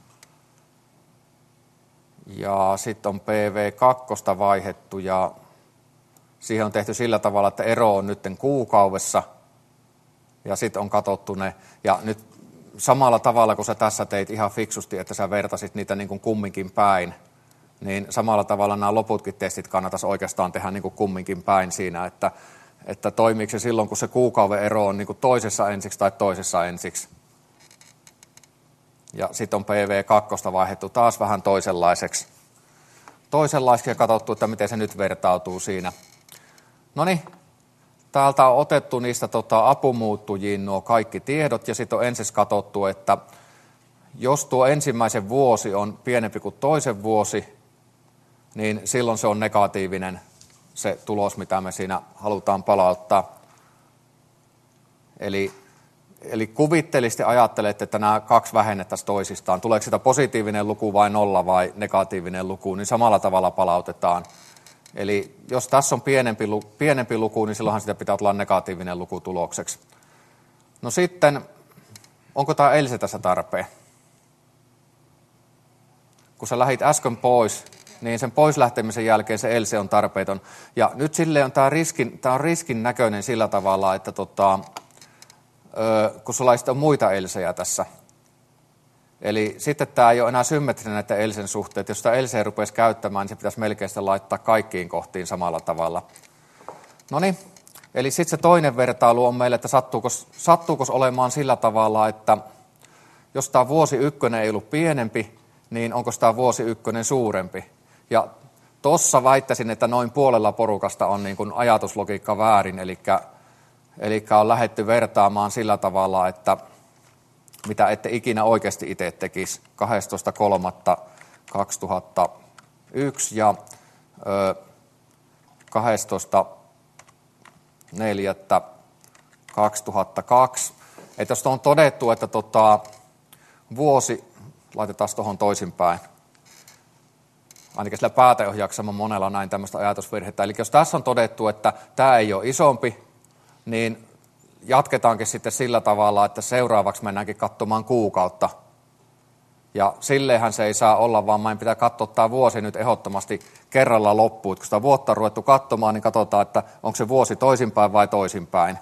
Ja sitten on P V kaksi vaihdettu, ja siihen on tehty sillä tavalla, että ero on nyt kuukaudessa, ja sitten on katsottu ne, ja nyt samalla tavalla, kun sä tässä teit ihan fiksusti, että sä vertasit niitä niin kuin kumminkin päin, niin samalla tavalla nämä loputkin testit kannattaisi oikeastaan tehdä niin kuin kumminkin päin siinä, että, että toimiiko se silloin, kun se kuukauden ero on niin kuin toisessa ensiksi tai toisessa ensiksi. Ja sitten on P V kaksi vaihdettu taas vähän toisenlaiseksi. Toisenlaiseksi ja katsottu, että miten se nyt vertautuu siinä. No niin, täältä on otettu niistä tota, apumuuttujiin nuo kaikki tiedot, ja sitten on ensin katsottu, että jos tuo ensimmäisen vuosi on pienempi kuin toisen vuosi, niin silloin se on negatiivinen se tulos, mitä me siinä halutaan palauttaa. Eli, eli kuvitteellisesti ajattelette, että nämä kaksi vähennettäisiin toisistaan. Tuleeko sitä positiivinen luku vai nolla vai negatiivinen luku, niin samalla tavalla palautetaan. Eli jos tässä on pienempi, pienempi luku, niin silloinhan sitä pitää olla negatiivinen luku tulokseksi. No sitten, onko tämä else tässä tarpeen? Kun sä lähdit äsken pois, niin sen pois lähtemisen jälkeen se else on tarpeeton. Ja nyt silleen on tämä riskin, tämä on riskin näköinen sillä tavalla, että tota, ö, kun sulla on muita elsejä tässä. Eli sitten tämä ei ole enää symmetrinen näiden elsen suhteet. Jos sitä elseä rupeaisi käyttämään, niin se pitäisi melkein sitä laittaa kaikkiin kohtiin samalla tavalla. No niin, eli sitten se toinen vertailu on meille, että sattuuko, sattuuko olemaan sillä tavalla, että jos tämä vuosi ykkönen ei ollut pienempi, niin onko tämä vuosi ykkönen suurempi? Ja tuossa väittäisin, että noin puolella porukasta on niin kuin ajatuslogiikka väärin, eli, eli on lähdetty vertaamaan sillä tavalla, että mitä ette ikinä oikeasti itse tekisi, kahdestoista kolmatta kaksituhattayksi ja ö, kahdestoista neljättä kaksituhattakaksi. Että jos on todettu, että tota, vuosi, laitetaan tuohon toisinpäin, ainakin sillä pääteohjauksella monella näin tämmöistä ajatusvirhettä. Eli jos tässä on todettu, että tämä ei ole isompi, niin jatketaankin sitten sillä tavalla, että seuraavaksi mennäänkin katsomaan kuukautta. Ja silleenhän se ei saa olla, vaan meidän pitää katsoa tämä vuosi nyt ehdottomasti kerralla loppuun. Kun sitä vuotta on ruvettu katsomaan, niin katsotaan, että onko se vuosi toisinpäin vai toisinpäin.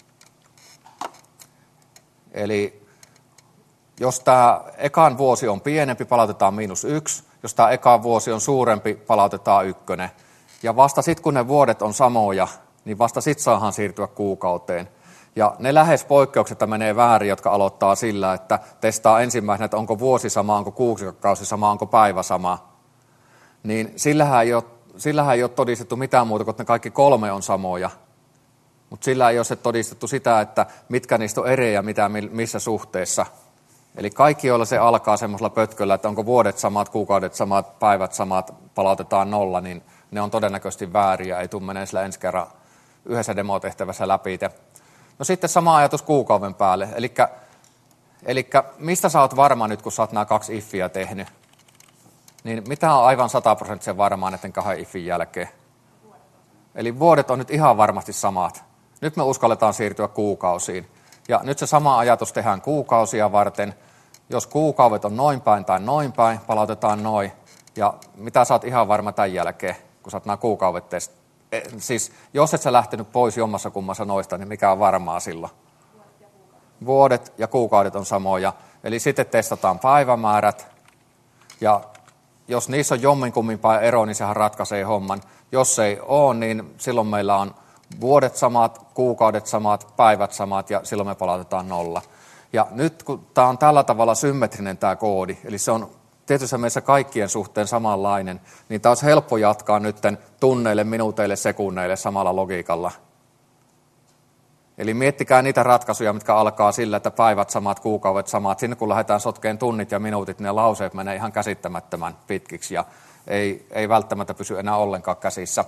Eli jos tämä ekan vuosi on pienempi, palautetaan miinus yksi. Jos tämä ekan vuosi on suurempi, palautetaan ykkönen. Ja vasta sitten, kun ne vuodet on samoja, niin vasta sitten saadaan siirtyä kuukauteen. Ja ne lähes poikkeuksetta menee väärin, jotka aloittaa sillä, että testaa ensimmäisenä, että onko vuosi sama, onko kuukausi sama, onko päivä sama. Niin sillähän ei ole, sillähän ei ole todistettu mitään muuta kuin, että ne kaikki kolme on samoja. Mutta sillä ei ole se todistettu sitä, että mitkä niistä on eri ja mitä, missä suhteessa. Eli kaikki, joilla se alkaa semmoisella pötköllä, että onko vuodet samat, kuukaudet samat, päivät samat, palautetaan nolla, niin ne on todennäköisesti vääriä. Ei tule menee sillä ensi kerran yhdessä demotehtävässä läpi. No sitten sama ajatus kuukauden päälle. Eli mistä sä oot varma nyt, kun sä oot nämä kaksi iffiä tehnyt? Niin mitä on aivan sataprosenttisen varmaa näiden kahden iffin jälkeen? Eli vuodet on nyt ihan varmasti samat. Nyt me uskalletaan siirtyä kuukausiin. Ja nyt se sama ajatus tehdään kuukausia varten. Jos kuukaudet on noin päin tai noin päin, palautetaan noin. Ja mitä sä oot ihan varma tämän jälkeen, kun sä oot nämä kuukaudet test... E, siis jos et sä lähtenyt pois jommassa kummassa noista, niin mikä on varmaa silloin? Vuodet ja kuukaudet on samoja. Eli sitten testataan päivämäärät. Ja jos niissä on jomminkummin päin ero, niin sehän ratkaisee homman. Jos ei ole, niin silloin meillä on vuodet samat, kuukaudet samat, päivät samat ja silloin me palautetaan nolla. Ja nyt kun tämä on tällä tavalla symmetrinen tämä koodi, eli se on tietysti meissä kaikkien suhteen samanlainen, niin tämä olisi helppo jatkaa nyt tunneille, minuuteille, sekunneille samalla logiikalla. Eli miettikää niitä ratkaisuja, mitkä alkaa sillä, että päivät samat, kuukaudet samat. Sinne kun lähdetään sotkeen tunnit ja minuutit, niin ne lauseet menee ihan käsittämättömän pitkiksi ja ei, ei välttämättä pysy enää ollenkaan käsissä.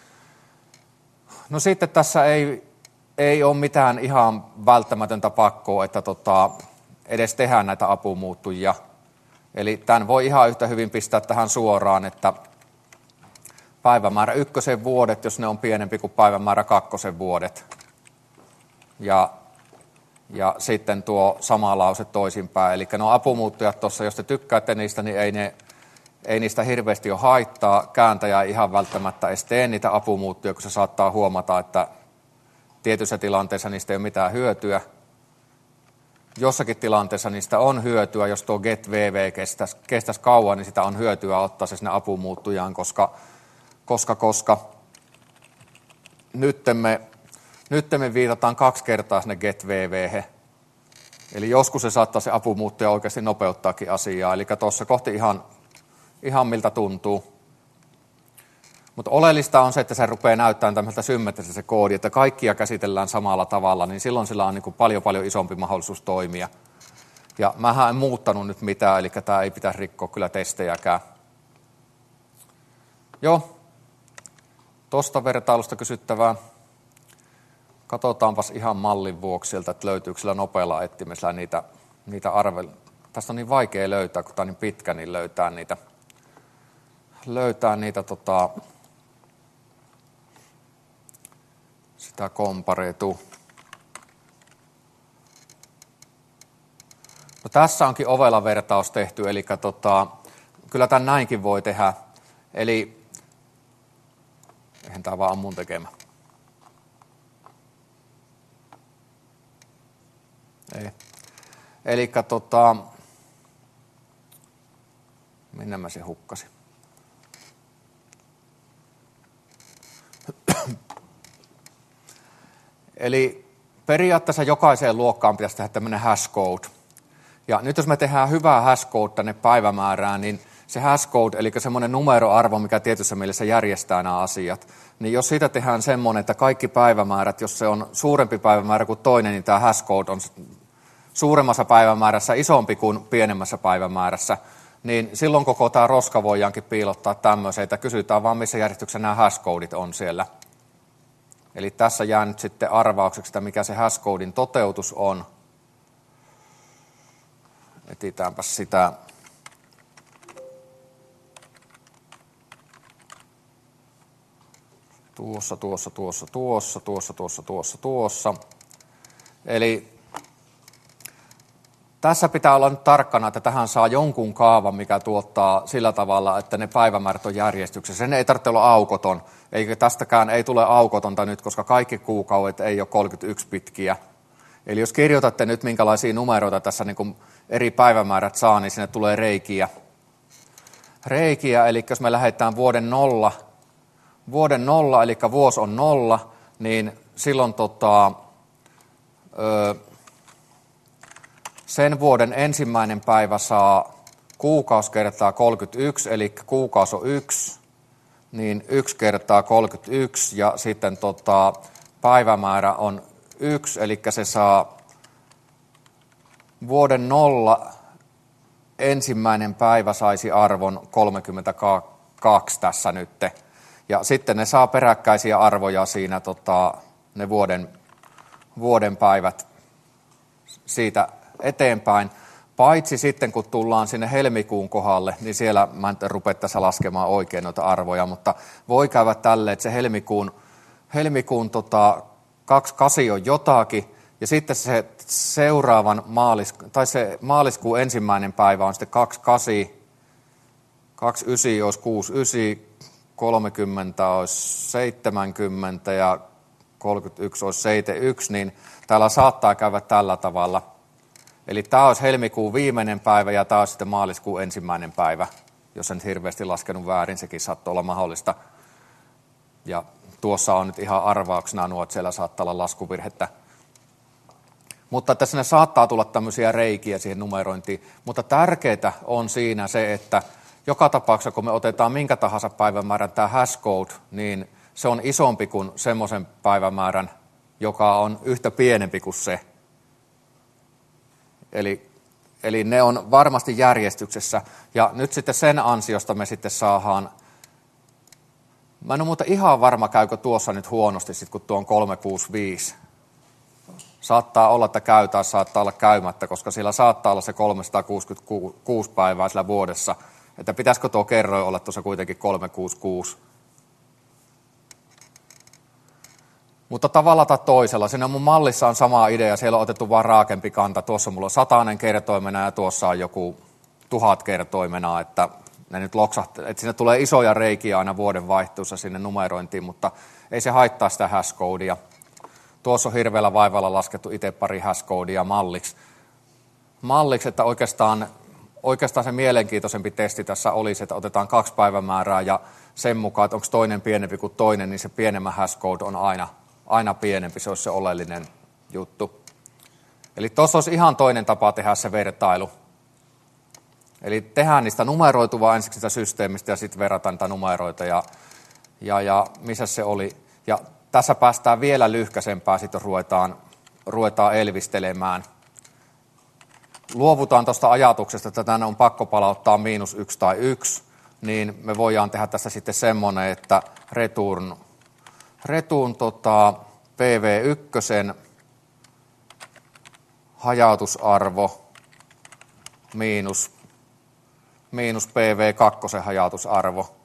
No sitten tässä ei, ei ole mitään ihan välttämätöntä pakkoa, että tota, edes tehdään näitä apumuuttujia. Eli tämän voi ihan yhtä hyvin pistää tähän suoraan, että päivämäärä ykkösen vuodet, jos ne on pienempi kuin päivämäärä kakkosen vuodet. Ja, ja sitten tuo sama lause toisinpäin. Eli nuo apumuuttujat tuossa, jos te tykkäätte niistä, niin ei, ne, ei niistä hirveästi ole haittaa. Kääntäjä ei ihan välttämättä edes tee niitä apumuuttuja, kun se saattaa huomata, että tietyissä tilanteissa niistä ei ole mitään hyötyä. Jossakin tilanteessa niistä on hyötyä, jos tuo get.vv kestäisi, kestäisi kauan, niin sitä on hyötyä ottaa se sinne apumuuttujaan, koska, koska, koska nyt me... Nyt me viitataan kaksi kertaa sinne get.vv. Eli joskus se saattaa se apumuuttuja oikeasti nopeuttaakin asiaa. Eli tuossa kohti ihan, ihan miltä tuntuu. Mutta oleellista on se, että se rupeaa näyttämään tämmöistä symmetristä se koodi, että kaikkia käsitellään samalla tavalla, niin silloin sillä on niin kuin paljon paljon isompi mahdollisuus toimia. Ja mähän en muuttanut nyt mitään, eli tämä ei pitäisi rikkoa kyllä testejäkään. Joo, tuosta vertailusta kysyttävää. Katsotaanpas ihan mallin vuoksi sieltä, että löytyykö sillä nopealla etsimisellä niitä, niitä arvel... Tästä on niin vaikea löytää, kun tämä on niin pitkä, niin löytää niitä, löytää niitä tota, sitä kompareetu. No, tässä onkin ovela vertaus tehty, eli tota, kyllä tämän näinkin voi tehdä. Eli, eihän tämä vaan ole mun tekemä. Ei. Elikkä tota, minne mä se hukkasin? Eli periaatteessa jokaiseen luokkaan pitäisi tehdä tämmöinen hashcode. Ja nyt jos me tehdään hyvää hashcode tänne päivämäärään, niin se hashcode, eli semmoinen numeroarvo, mikä tietyssä mielessä järjestää nämä asiat, niin jos siitä tehdään semmoinen, että kaikki päivämäärät, jos se on suurempi päivämäärä kuin toinen, niin tämä hashcode on suuremmassa päivämäärässä isompi kuin pienemmässä päivämäärässä, niin silloin koko tämä roska voidaankin piilottaa tämmöiseen, että kysytään vaan, missä järjestyksessä nämä hashcodit on siellä. Eli tässä jää nyt sitten arvaukseksi, että mikä se hashcodein toteutus on. Etitäänpäs sitä. Tuossa, tuossa, tuossa, tuossa, tuossa, tuossa, tuossa, tuossa. Eli tässä pitää olla nyt tarkkana, että tähän saa jonkun kaavan, mikä tuottaa sillä tavalla, että ne päivämäärät on järjestyksessä. Sen ei tarvitse olla aukoton, eikä tästäkään ei tule aukotonta nyt, koska kaikki kuukaudet ei ole kolmekymmentäyksi pitkiä. Eli jos kirjoitatte nyt, minkälaisia numeroita tässä niin kuin eri päivämäärät saa, niin sinne tulee reikiä. Reikiä, eli jos me lähdetään vuoden nolla, vuoden nolla, eli vuosi on nolla, niin silloin tota, ö, sen vuoden ensimmäinen päivä saa kuukausi kertaa kolmekymmentäyksi, eli kuukausi on yksi, niin yksi kertaa kolmekymmentäyksi ja sitten tota, päivämäärä on yksi, eli se saa vuoden nolla ensimmäinen päivä saisi arvon kolmekymmentäkaksi tässä nytte. Ja sitten ne saa peräkkäisiä arvoja siinä tota, ne vuoden, vuoden päivät siitä eteenpäin. Paitsi sitten, kun tullaan sinne helmikuun kohdalle, niin siellä mä en rupea tässä laskemaan oikein noita arvoja, mutta voi käydä tälleen, että se helmikuun, helmikuun tota, kaksikymmentäkahdeksan on jotakin, ja sitten se seuraavan maalis, tai se maaliskuun ensimmäinen päivä on sitten kaksikymmentäkahdeksan, kaksikymmentäyhdeksän olisi kuusikymmentäyhdeksän, kolmekymmentä olisi seitsemänkymmentä ja kolmekymmentäyksi olisi seitsemänkymmentäyksi, niin täällä saattaa käydä tällä tavalla. Eli tämä olisi helmikuun viimeinen päivä ja tämä olisi sitten maaliskuun ensimmäinen päivä. Jos en hirveästi laskenut väärin, sekin saattaa olla mahdollista. Ja tuossa on nyt ihan arvauksena nuo, että siellä saattaa olla laskuvirhettä. Mutta että sinne saattaa tulla tämmöisiä reikiä siihen numerointiin. Mutta tärkeää on siinä se, että joka tapauksessa, kun me otetaan minkä tahansa päivämäärän tämä hashcode, niin se on isompi kuin semmoisen päivämäärän, joka on yhtä pienempi kuin se. Eli, eli ne on varmasti järjestyksessä. Ja nyt sitten sen ansiosta me sitten saadaan, mä en ole muuta ihan varma, käykö tuossa nyt huonosti, sit, kun tuo on kolmesataakuusikymmentäviisi. Saattaa olla, että käy tai saattaa olla käymättä, koska siellä saattaa olla se kolmesataakuusikymmentäkuusi päivää sillä vuodessa. Että pitäisikö tuo kerroin olla tuossa kuitenkin kolmesataakuusikymmentäkuusi. Mutta tavalla tai toisella, siinä mun mallissa on sama idea, siellä on otettu vaan raakempi kanta. Tuossa mulla on satainen kertoimena ja tuossa on joku tuhat kertoimena, että ne nyt loksahtaa, että sinne tulee isoja reikiä aina vuoden vaihtuessa sinne numerointiin, mutta ei se haittaa sitä hashcodea. Tuossa on hirveällä vaivalla laskettu itse pari hashcodea malliksi. Malliksi, että oikeastaan, oikeastaan se mielenkiintoisempi testi tässä olisi, että otetaan kaksi päivämäärää ja sen mukaan, että onko toinen pienempi kuin toinen, niin se pienemmän hashcode on aina, aina pienempi, se olisi se oleellinen juttu. Eli tuossa olisi ihan toinen tapa tehdä se vertailu. Eli tehdään niistä numeroituvaa ensiksi sitä systeemistä ja sitten verrataan niitä numeroita ja, ja, ja missä se oli. Ja tässä päästään vielä lyhkäisempään, sitten ruvetaan, ruvetaan elvistelemään. Luovutaan tuosta ajatuksesta, että tänne on pakko palauttaa miinus yksi tai yksi, niin me voidaan tehdä tässä sitten semmoinen, että return, return tota, P V yksi hajautusarvo miinus, miinus P V kaksi hajautusarvo.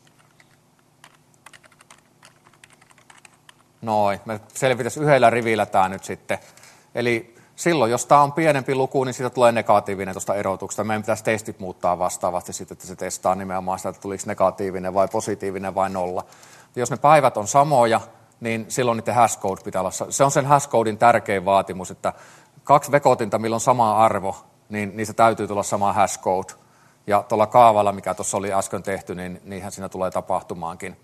Noin, me selvitäisiin yhdellä rivillä tämä nyt sitten. Eli silloin, jos tämä on pienempi luku, niin siitä tulee negatiivinen tuosta erotuksesta. Meidän pitäisi testit muuttaa vastaavasti sitten, että se testaa nimenomaan sitä, että tuliko negatiivinen vai positiivinen vai nolla. Ja jos ne päivät on samoja, niin silloin niiden hashcode pitää olla. Se on sen hashcodein tärkein vaatimus, että kaksi vekotinta, millä on sama arvo, niin niissä täytyy tulla sama hashcode. Ja tuolla kaavalla, mikä tuossa oli äsken tehty, niin niinhän siinä tulee tapahtumaankin.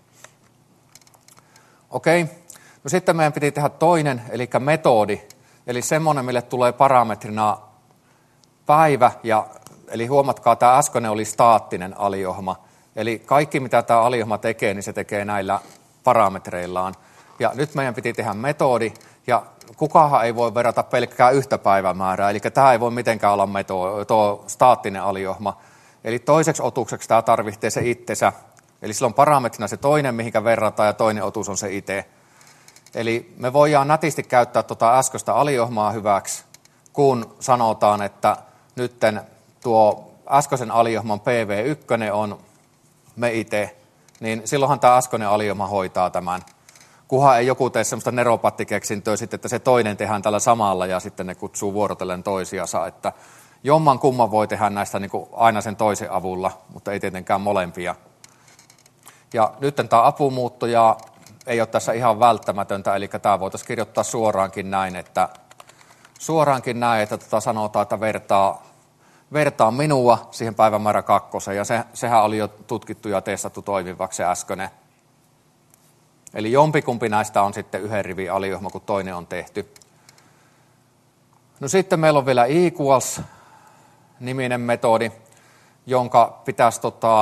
Okei. No sitten meidän piti tehdä toinen, eli metodi, eli semmoinen, mille tulee parametrina päivä, ja, eli huomatkaa, tämä äskeinen oli staattinen aliohma, eli kaikki mitä tämä aliohma tekee, niin se tekee näillä parametreillaan. Ja nyt meidän piti tehdä metodi, ja kukaanhan ei voi verrata pelkkää yhtä päivämäärää, eli tämä ei voi mitenkään olla metodi, tuo staattinen aliohma. Eli toiseksi otukseksi tämä tarvitsee se itsensä, eli sillä on parametrina se toinen, mihinkä verrataan, ja toinen otus on se itse. Eli me voidaan nätisti käyttää tuota äskeistä aliohmaa hyväksi, kun sanotaan, että nytten tuo äskeisen aliohman P V yksi on me itse, niin silloinhan tämä äskeinen aliohma hoitaa tämän. Kunhan ei joku tee semmoista neropattikeksintöä sitten, että se toinen tehdään tällä samalla ja sitten ne kutsuu vuorotellen toisiansa, että jomman kumman voi tehdä näistä niin kuin aina sen toisen avulla, mutta ei tietenkään molempia. Ja nyt tämä apumuutto ja ei ole tässä ihan välttämätöntä, eli tämä voitaisiin kirjoittaa suoraankin näin, että suoraankin näin, että tota sanotaan, että vertaa, vertaa minua siihen päivämäärä kakkoseen, ja se, sehän oli jo tutkittu ja testattu toimivaksi se äskeinen. Eli jompikumpi näistä on sitten yhden rivin aliohma, kun toinen on tehty. No sitten meillä on vielä equals-niminen metodi, jonka pitäisi tota, P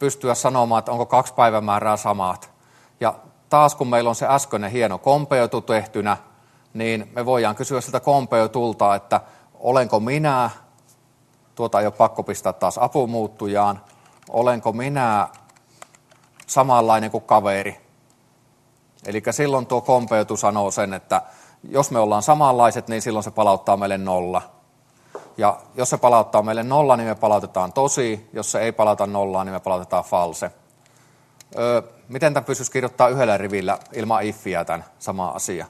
pystyä sanomaan, että onko kaksi päivämäärää samat. Ja taas kun meillä on se äskeinen hieno kompeotu tehtynä, niin me voidaan kysyä siltä kompeotulta, että olenko minä, tuota ei ole pakko pistää taas apumuuttujaan, olenko minä samanlainen kuin kaveri. Eli silloin tuo kompeotu sanoo sen, että jos me ollaan samanlaiset, niin silloin se palauttaa meille nolla. Ja jos se palauttaa meille nolla, niin me palautetaan tosi. Jos se ei palauta nollaa, niin me palautetaan false. Öö, miten tämän pystyisi kirjoittaa yhdellä rivillä ilman iffiä tämän sama asia?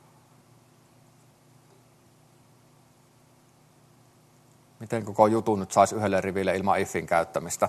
Miten koko jutun nyt saisi yhdelle riville ilman ifin käyttämistä?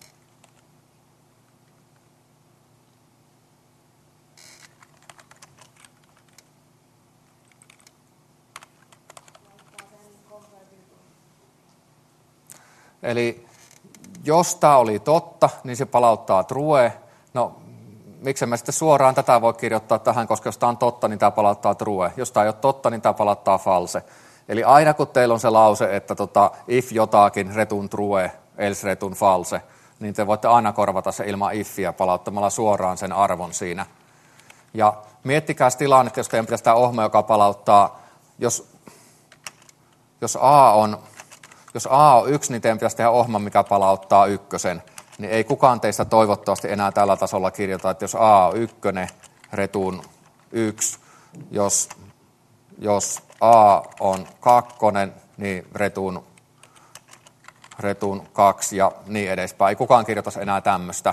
Eli jos tämä oli totta, niin se palauttaa true. No, miksi me sitten suoraan tätä voi kirjoittaa tähän, koska jos tämä on totta, niin tämä palauttaa true. Jos tämä ei ole totta, niin tämä palauttaa false. Eli aina kun teillä on se lause, että tota, if jotakin return true, else return false, niin te voitte aina korvata se ilman iffiä palauttamalla suoraan sen arvon siinä. Ja miettikää tilannetta, jos teidän pitäisi tämä ohme, joka palauttaa, jos, jos A on... Jos A on yksi, niin teidän pitäisi tehdä ohjelma, mikä palauttaa ykkösen. Niin ei kukaan teistä toivottavasti enää tällä tasolla kirjoita, että jos A on ykkönen, retuun yksi. Jos, jos A on kakkonen, niin retuun, retuun kaksi ja niin edespäin. Ei kukaan kirjoitaisi enää tämmöistä.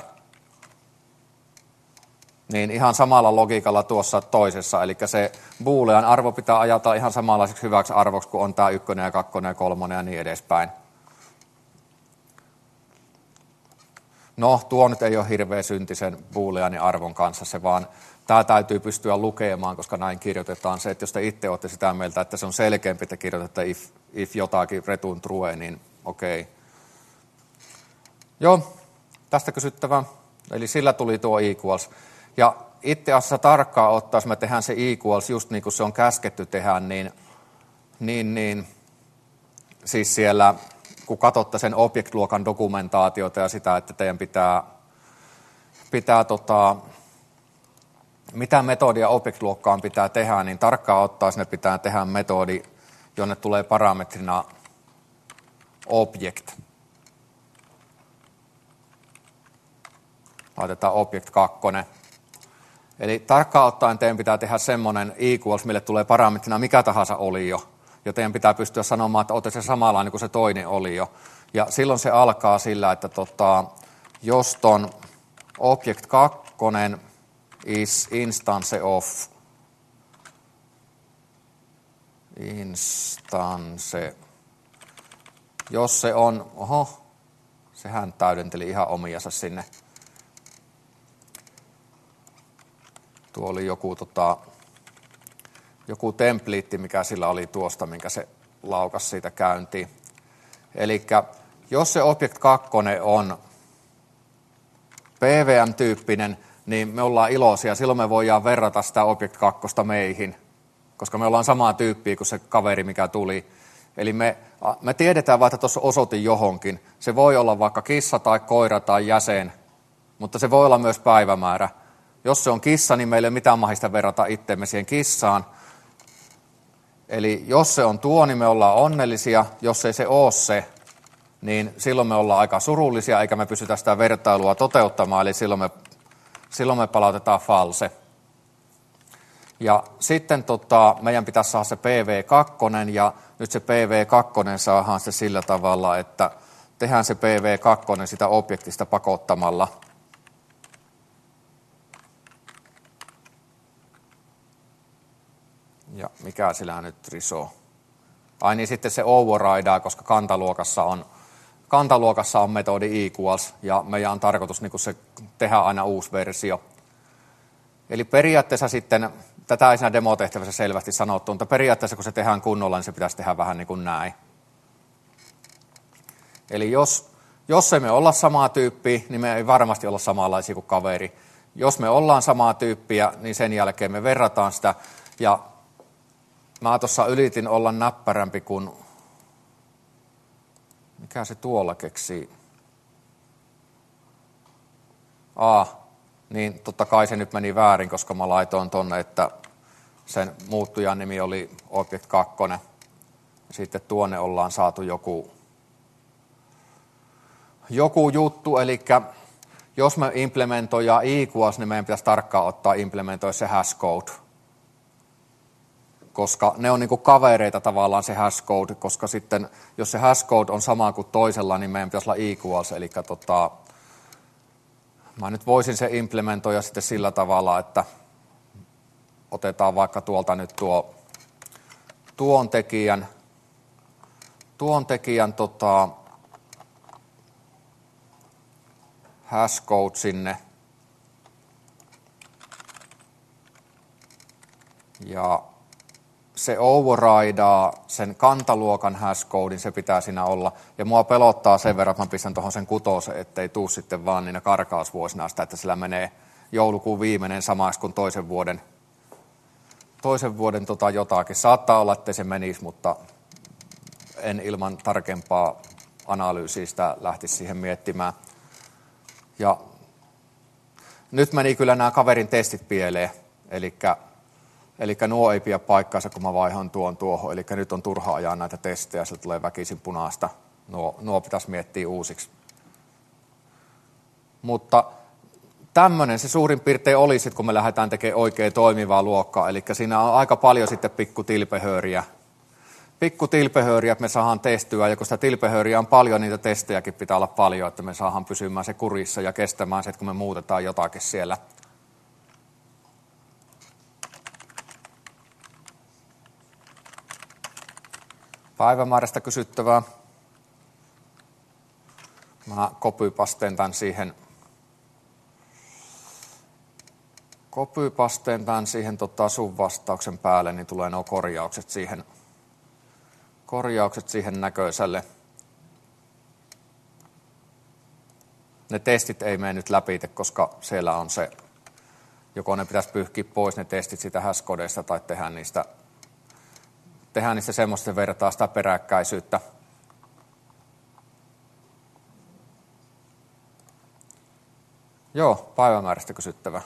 Niin ihan samalla logiikalla tuossa toisessa, eli se boolean arvo pitää ajatella ihan samanlaiseksi hyväksi arvoksi, kuin on tämä ykkönen ja kakkonen ja kolmonen ja niin edespäin. No, tuo nyt ei ole hirveä synti sen booleanin arvon kanssa, se vaan tämä täytyy pystyä lukemaan, koska näin kirjoitetaan se, että jos te itse olette sitä mieltä, että se on selkeämpi, että kirjoitatte if, if jotakin return true, niin okei. Okay. Joo, tästä kysyttävä. Eli sillä tuli tuo equals. Ja itse asiassa tarkkaan ottaa, jos me tehdään se equals just niin kuin se on käsketty tehdä, niin, niin, niin siis siellä, kun katsotte sen object-luokan dokumentaatiota ja sitä, että teidän pitää, pitää tota, mitä metodia object-luokkaan pitää tehdä, niin tarkkaan ottaa sinne pitää tehdä metodi, jonne tulee parametrina object. Laitetaan object kaksi. Eli tarkkaan ottaen teidän pitää tehdä semmoinen equals, mille tulee parametrina mikä tahansa olio. Ja teidän pitää pystyä sanomaan, että olette se samanlainen kuin se toinen olio. Ja silloin se alkaa sillä, että tota, jos ton object kaksi is instance of instance, jos se on, oho, sehän täydenteli ihan omiansa sinne. Tuo oli joku, tota, joku templiitti, mikä sillä oli tuosta, minkä se laukas siitä käyntiin. Eli jos se object kaksi on P V M-tyyppinen, niin me ollaan iloisia. Silloin me voidaan verrata sitä object kaksi meihin, koska me ollaan samaa tyyppiä kuin se kaveri, mikä tuli. Eli me, me tiedetään vaikka tuossa osoitin johonkin. Se voi olla vaikka kissa tai koira tai jäsen, mutta se voi olla myös päivämäärä. Jos se on kissa, niin meillä ei ole mitään mahdollista verrata itseemme siihen kissaan. Eli jos se on tuo, niin me ollaan onnellisia. Jos ei se ole se, niin silloin me ollaan aika surullisia, eikä me pystytä sitä vertailua toteuttamaan. Eli silloin me, silloin me palautetaan false. Ja sitten tota, meidän pitäisi saada se P V kaksi, ja nyt se P V kaksi saadaan se sillä tavalla, että tehdään se P V kaksi sitä objektista pakottamalla. Ja mikä sillä nyt risoo? Ai niin, sitten se overrideaa, koska kantaluokassa on, kantaluokassa on metodi equals, ja meidän on tarkoitus niin se tehdä aina uusi versio. Eli periaatteessa sitten, tätä ei siinä demotehtävässä selvästi sanottu, mutta periaatteessa kun se tehdään kunnolla, niin se pitäisi tehdä vähän niin kuin näin. Eli jos, jos emme olla samaa tyyppiä, niin me ei varmasti olla samanlaisia kuin kaveri. Jos me ollaan samaa tyyppiä, niin sen jälkeen me verrataan sitä, ja mä tuossa yritin olla näppärämpi kuin, mikä se tuolla keksii? A, niin totta kai se nyt meni väärin, koska mä laitoin tonne, että sen muuttujan nimi oli object kaksi. Sitten tuonne ollaan saatu joku, joku juttu, eli jos me implementoidaan equals, niin meidän pitäisi tarkkaan ottaa implementoi se hashcode, koska ne on niinku kavereita tavallaan se hashcode, koska sitten jos se hashcode on sama kuin toisella, niin meidän pitäisi olla equals, eli tota, mä nyt voisin se implementoida sitten sillä tavalla, että otetaan vaikka tuolta nyt tuo tuon tekijän, tuon tekijän tota, hashcode sinne. Ja se overridaa sen kantaluokan hashcodein, se pitää siinä olla. Ja mua pelottaa sen verran, että mä pistän tuohon sen kutosen, ettei tuu sitten vaan niinä karkausvuosina sitä, että sillä menee joulukuun viimeinen samaksi kuin toisen vuoden, toisen vuoden tota jotakin. Saattaa olla, ettei se menisi, mutta en ilman tarkempaa analyysiä sitä lähtisi siihen miettimään. Ja nyt meni kyllä nämä kaverin testit pieleen, eli Eli nuo ei pidä paikkaansa, kun mä vaihan tuon tuohon. Eli nyt on turha ajaa näitä testejä, se tulee väkisin punaista. Nuo, nuo pitäisi miettiä uusiksi. Mutta tämmöinen se suurin piirtein olisi, kun me lähdetään tekemään oikein toimivaa luokkaa. Eli siinä on aika paljon sitten pikku tilpehööriä. Pikku tilpehööriä, että me saadaan testyä. Ja kun sitä tilpehööriä on paljon, niitä testejäkin pitää olla paljon, että me saadaan pysymään se kurissa ja kestämään se, että kun me muutetaan jotakin siellä. Päivämäärästä kysyttävää. Mä copypasteen tämän siihen, copypasteen tämän siihen tota sun vastauksen päälle, niin tulee nuo korjaukset siihen, korjaukset siihen näköiselle. Ne testit ei mene nyt läpi, koska siellä on se, joko ne pitäisi pyyhkiä pois ne testit sitä hashcodeista tai tehdä niistä tehdään niistä semmoista vertaa sitä peräkkäisyyttä. Joo, päivämäärästä kysyttävä.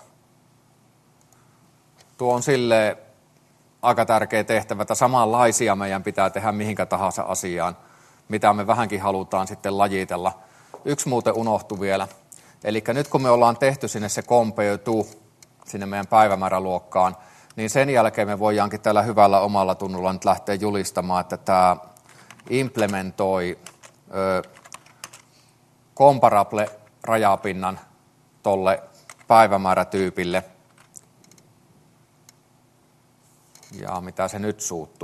Tuo on silleen aika tärkeä tehtävä, että samanlaisia meidän pitää tehdä mihinkä tahansa asiaan, mitä me vähänkin halutaan sitten lajitella. Yksi muuten unohtui vielä. Eli nyt kun me ollaan tehty sinne se compare to, sinne meidän päivämääräluokkaan, niin sen jälkeen me voidaankin tällä hyvällä omalla tunnulla nyt lähteä julistamaan, että tämä implementoi ö, comparable-rajapinnan tolle päivämäärätyypille. Ja mitä se nyt suuttu?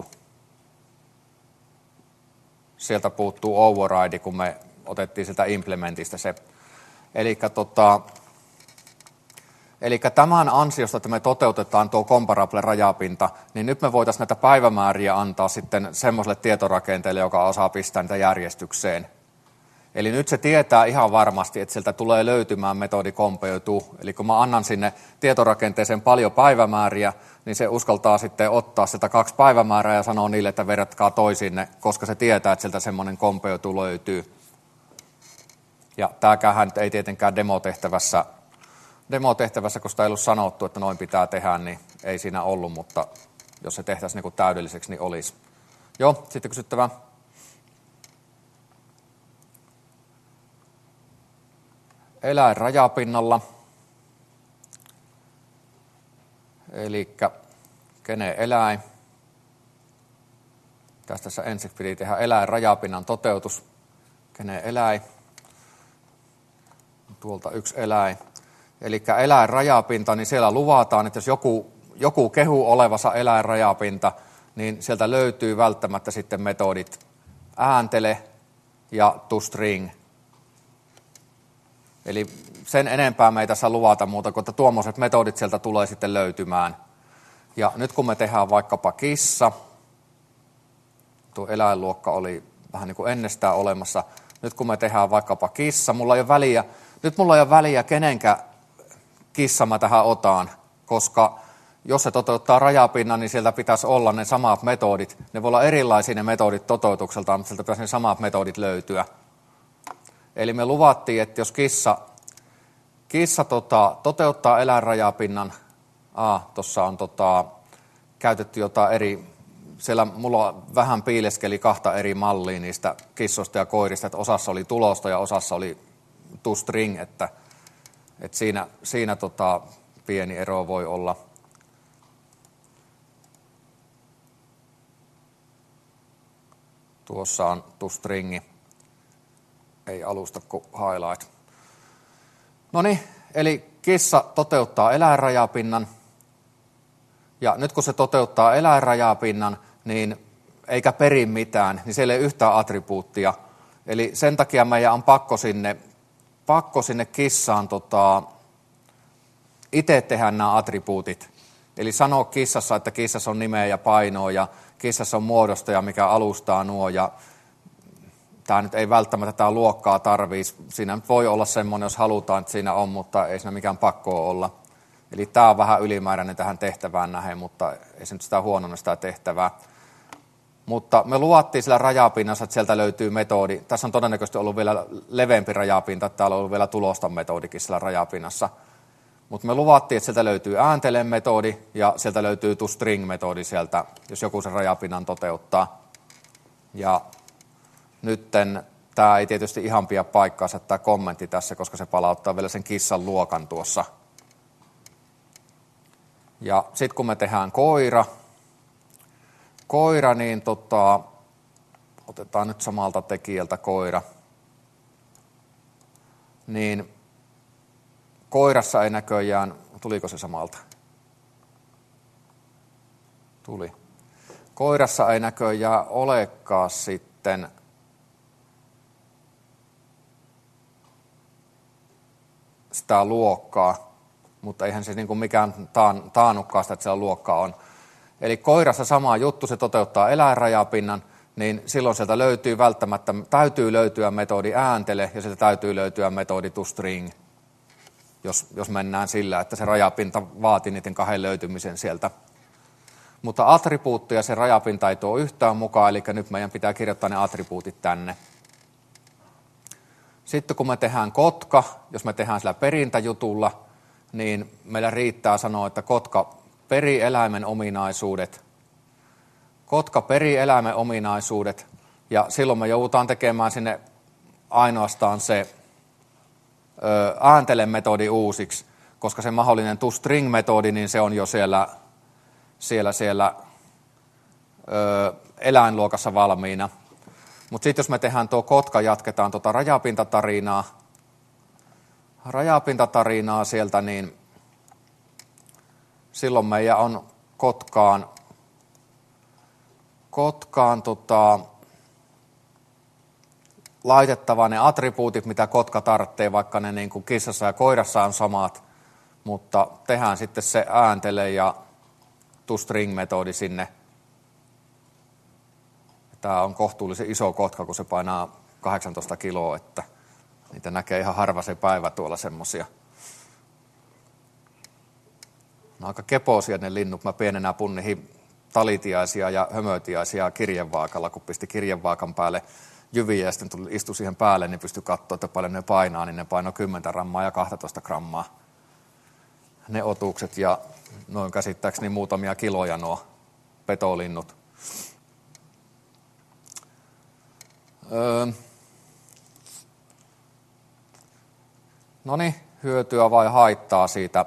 Sieltä puuttuu override, kun me otettiin sieltä implementistä se. Elikkä tota... Eli tämän ansiosta, että me toteutetaan tuo comparable-rajapinta, niin nyt me voitaisiin näitä päivämääriä antaa sitten semmoiselle tietorakenteelle, joka osaa pistää niitä järjestykseen. Eli nyt se tietää ihan varmasti, että sieltä tulee löytymään metodi compare to. Eli kun mä annan sinne tietorakenteeseen paljon päivämääriä, niin se uskaltaa sitten ottaa sieltä kaksi päivämäärää ja sanoa niille, että verratkaa toisinne, koska se tietää, että sieltä semmoinen compare to löytyy. Ja tämäkään ei tietenkään demotehtävässä Demotehtävässä, kun sitä ei ollut sanottu, että noin pitää tehdä, niin ei siinä ollut, mutta jos se tehtäisiin niin kuin täydelliseksi, niin olisi. Joo, sitten kysyttävä. Eläin rajapinnalla. Eli kenen eläin. Tästä tässä ensin piti tehdä eläin rajapinnan toteutus. Kenen eläin. Tuolta yksi eläin. Eli eläinrajapinta, niin siellä luvataan, että jos joku, joku kehu olevansa eläinrajapinta, niin sieltä löytyy välttämättä sitten metodit ääntele ja toString. Eli sen enempää me ei tässä luvata muuta, kun että tuommoiset metodit sieltä tulee sitten löytymään. Ja nyt kun me tehdään vaikkapa kissa, tuo eläinluokka oli vähän niin kuin ennestään olemassa, nyt kun me tehdään vaikkapa kissa, mulla ei ole väliä, nyt mulla ei ole väliä kenenkä kissa mä tähän otan, koska jos se toteuttaa rajapinnan, niin sieltä pitäisi olla ne samat metodit. Ne voi olla erilaisia ne metodit toteutukseltaan, mutta sieltä pitäisi ne samat metodit löytyä. Eli me luvattiin, että jos kissa Kissa tota, toteuttaa eläinrajapinnan. Ah, tuossa on tota, käytetty jotain eri, siellä mulla vähän piileskeli kahta eri mallia niistä kissoista ja koirista, että osassa oli tulosta ja osassa oli to-string, että, että siinä, siinä tota, pieni ero voi olla. Tuossa on to-stringi, ei alusta kuin highlight. No niin, eli kissa toteuttaa eläinrajapinnan, ja nyt kun se toteuttaa eläinrajapinnan, niin eikä peri mitään, niin siellä ei yhtään attribuuttia. Eli sen takia meidän on pakko sinne, pakko sinne kissaan tota, itse tehdä nämä attribuutit. Eli sanoa kissassa, että kissassa on nimeä ja painoa, ja kissassa on muodostaja, mikä alustaa nuo, ja tämä nyt ei välttämättä tämä luokkaa tarvitsisi. Siinä nyt voi olla semmoinen, jos halutaan, että siinä on, mutta ei siinä mikään pakko olla. Eli tämä on vähän ylimääräinen tähän tehtävään nähden, mutta ei se nyt sitä huonona sitä tehtävää. Mutta me luvattiin sillä rajapinnassa, että sieltä löytyy metodi. Tässä on todennäköisesti ollut vielä leveämpi rajapinta, että täällä on ollut vielä tulosta metodikin sillä rajapinnassa. Mutta me luvattiin, että sieltä löytyy ääntele-metodi ja sieltä löytyy toString-metodi sieltä, jos joku sen rajapinnan toteuttaa. Ja nytten tämä ei tietysti ihan pidä paikkaansa tämä kommentti tässä, koska se palauttaa vielä sen kissan luokan tuossa. Ja sitten kun me tehdään koira, koira niin tota, otetaan nyt samalta tekijältä koira, niin koirassa ei näköjään, tuliko se samalta? Tuli. Koirassa ei näköjään olekaan sitten sitä luokkaa, mutta eihän se niin kuin mikään taan, taannutkaan sitä, että siellä luokkaa on. Eli koirassa sama juttu, se toteuttaa eläinrajapinnan, niin silloin sieltä löytyy välttämättä, täytyy löytyä metodi ääntele ja sieltä täytyy löytyä metodi toString, jos, jos mennään sillä, että se rajapinta vaatii niiden kahden löytymisen sieltä. Mutta attribuutteja se rajapinta ei tuo yhtään mukaan, eli nyt meidän pitää kirjoittaa ne attribuutit tänne. Sitten kun me tehdään kotka, jos me tehdään sillä perintäjutulla, niin meillä riittää sanoa, että kotka peri eläimen ominaisuudet, kotka peri eläimen ominaisuudet, ja silloin me joudutaan tekemään sinne ainoastaan se ö, ääntele-metodi uusiksi, koska se mahdollinen toString-metodi, niin se on jo siellä, siellä, siellä ö, eläinluokassa valmiina. Mutta sitten jos me tehdään tuo kotka, jatketaan tuota rajapintatarinaa, rajapintatarinaa sieltä, niin silloin meidän on kotkaan, kotkaan tota, laitettava ne attribuutit, mitä kotka tarvitsee, vaikka ne niin kuin kissassa ja koirassa on samat, mutta tehdään sitten se ääntele ja toString-metodi sinne. Tämä on kohtuullisen iso kotka, kun se painaa kahdeksantoista kiloa, että niitä näkee ihan harva se päivä tuolla semmosia. Ne on aika kepoisia ne linnut. Mä pienenä punnihin talitiaisia ja hömötiaisia kirjevaakalla, kun pisti kirjevaakan päälle jyviä ja sitten tuli, istui siihen päälle, niin pystyi katsoa, että paljon ne painaa, niin ne painoi kymmenen grammaa ja kaksitoista grammaa. Ne otukset ja noin käsittääkseni muutamia kiloja nuo petolinnut. Öö. No niin, hyötyä vai haittaa siitä.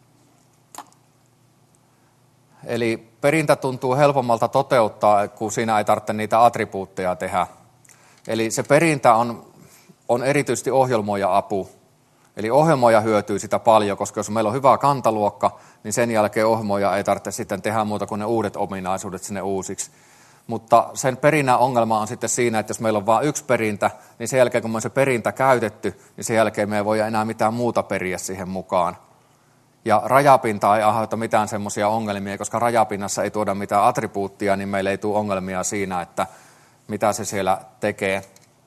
Eli perintä tuntuu helpommalta toteuttaa, kun siinä ei tarvitse niitä attribuutteja tehdä. Eli se perintä on, on erityisesti ohjelmoija-apu. Eli ohjelmoija hyötyy sitä paljon, koska jos meillä on hyvä kantaluokka, niin sen jälkeen ohjelmoija ei tarvitse sitten tehdä muuta kuin ne uudet ominaisuudet sinne uusiksi. Mutta sen perinnän ongelma on sitten siinä, että jos meillä on vain yksi perintä, niin sen jälkeen kun me on se perintä käytetty, niin sen jälkeen me ei voi enää mitään muuta periä siihen mukaan. Ja rajapinta ei aiheuta mitään semmoisia ongelmia, koska rajapinnassa ei tuoda mitään attribuuttia, niin meillä ei tule ongelmia siinä, että mitä se siellä tekee.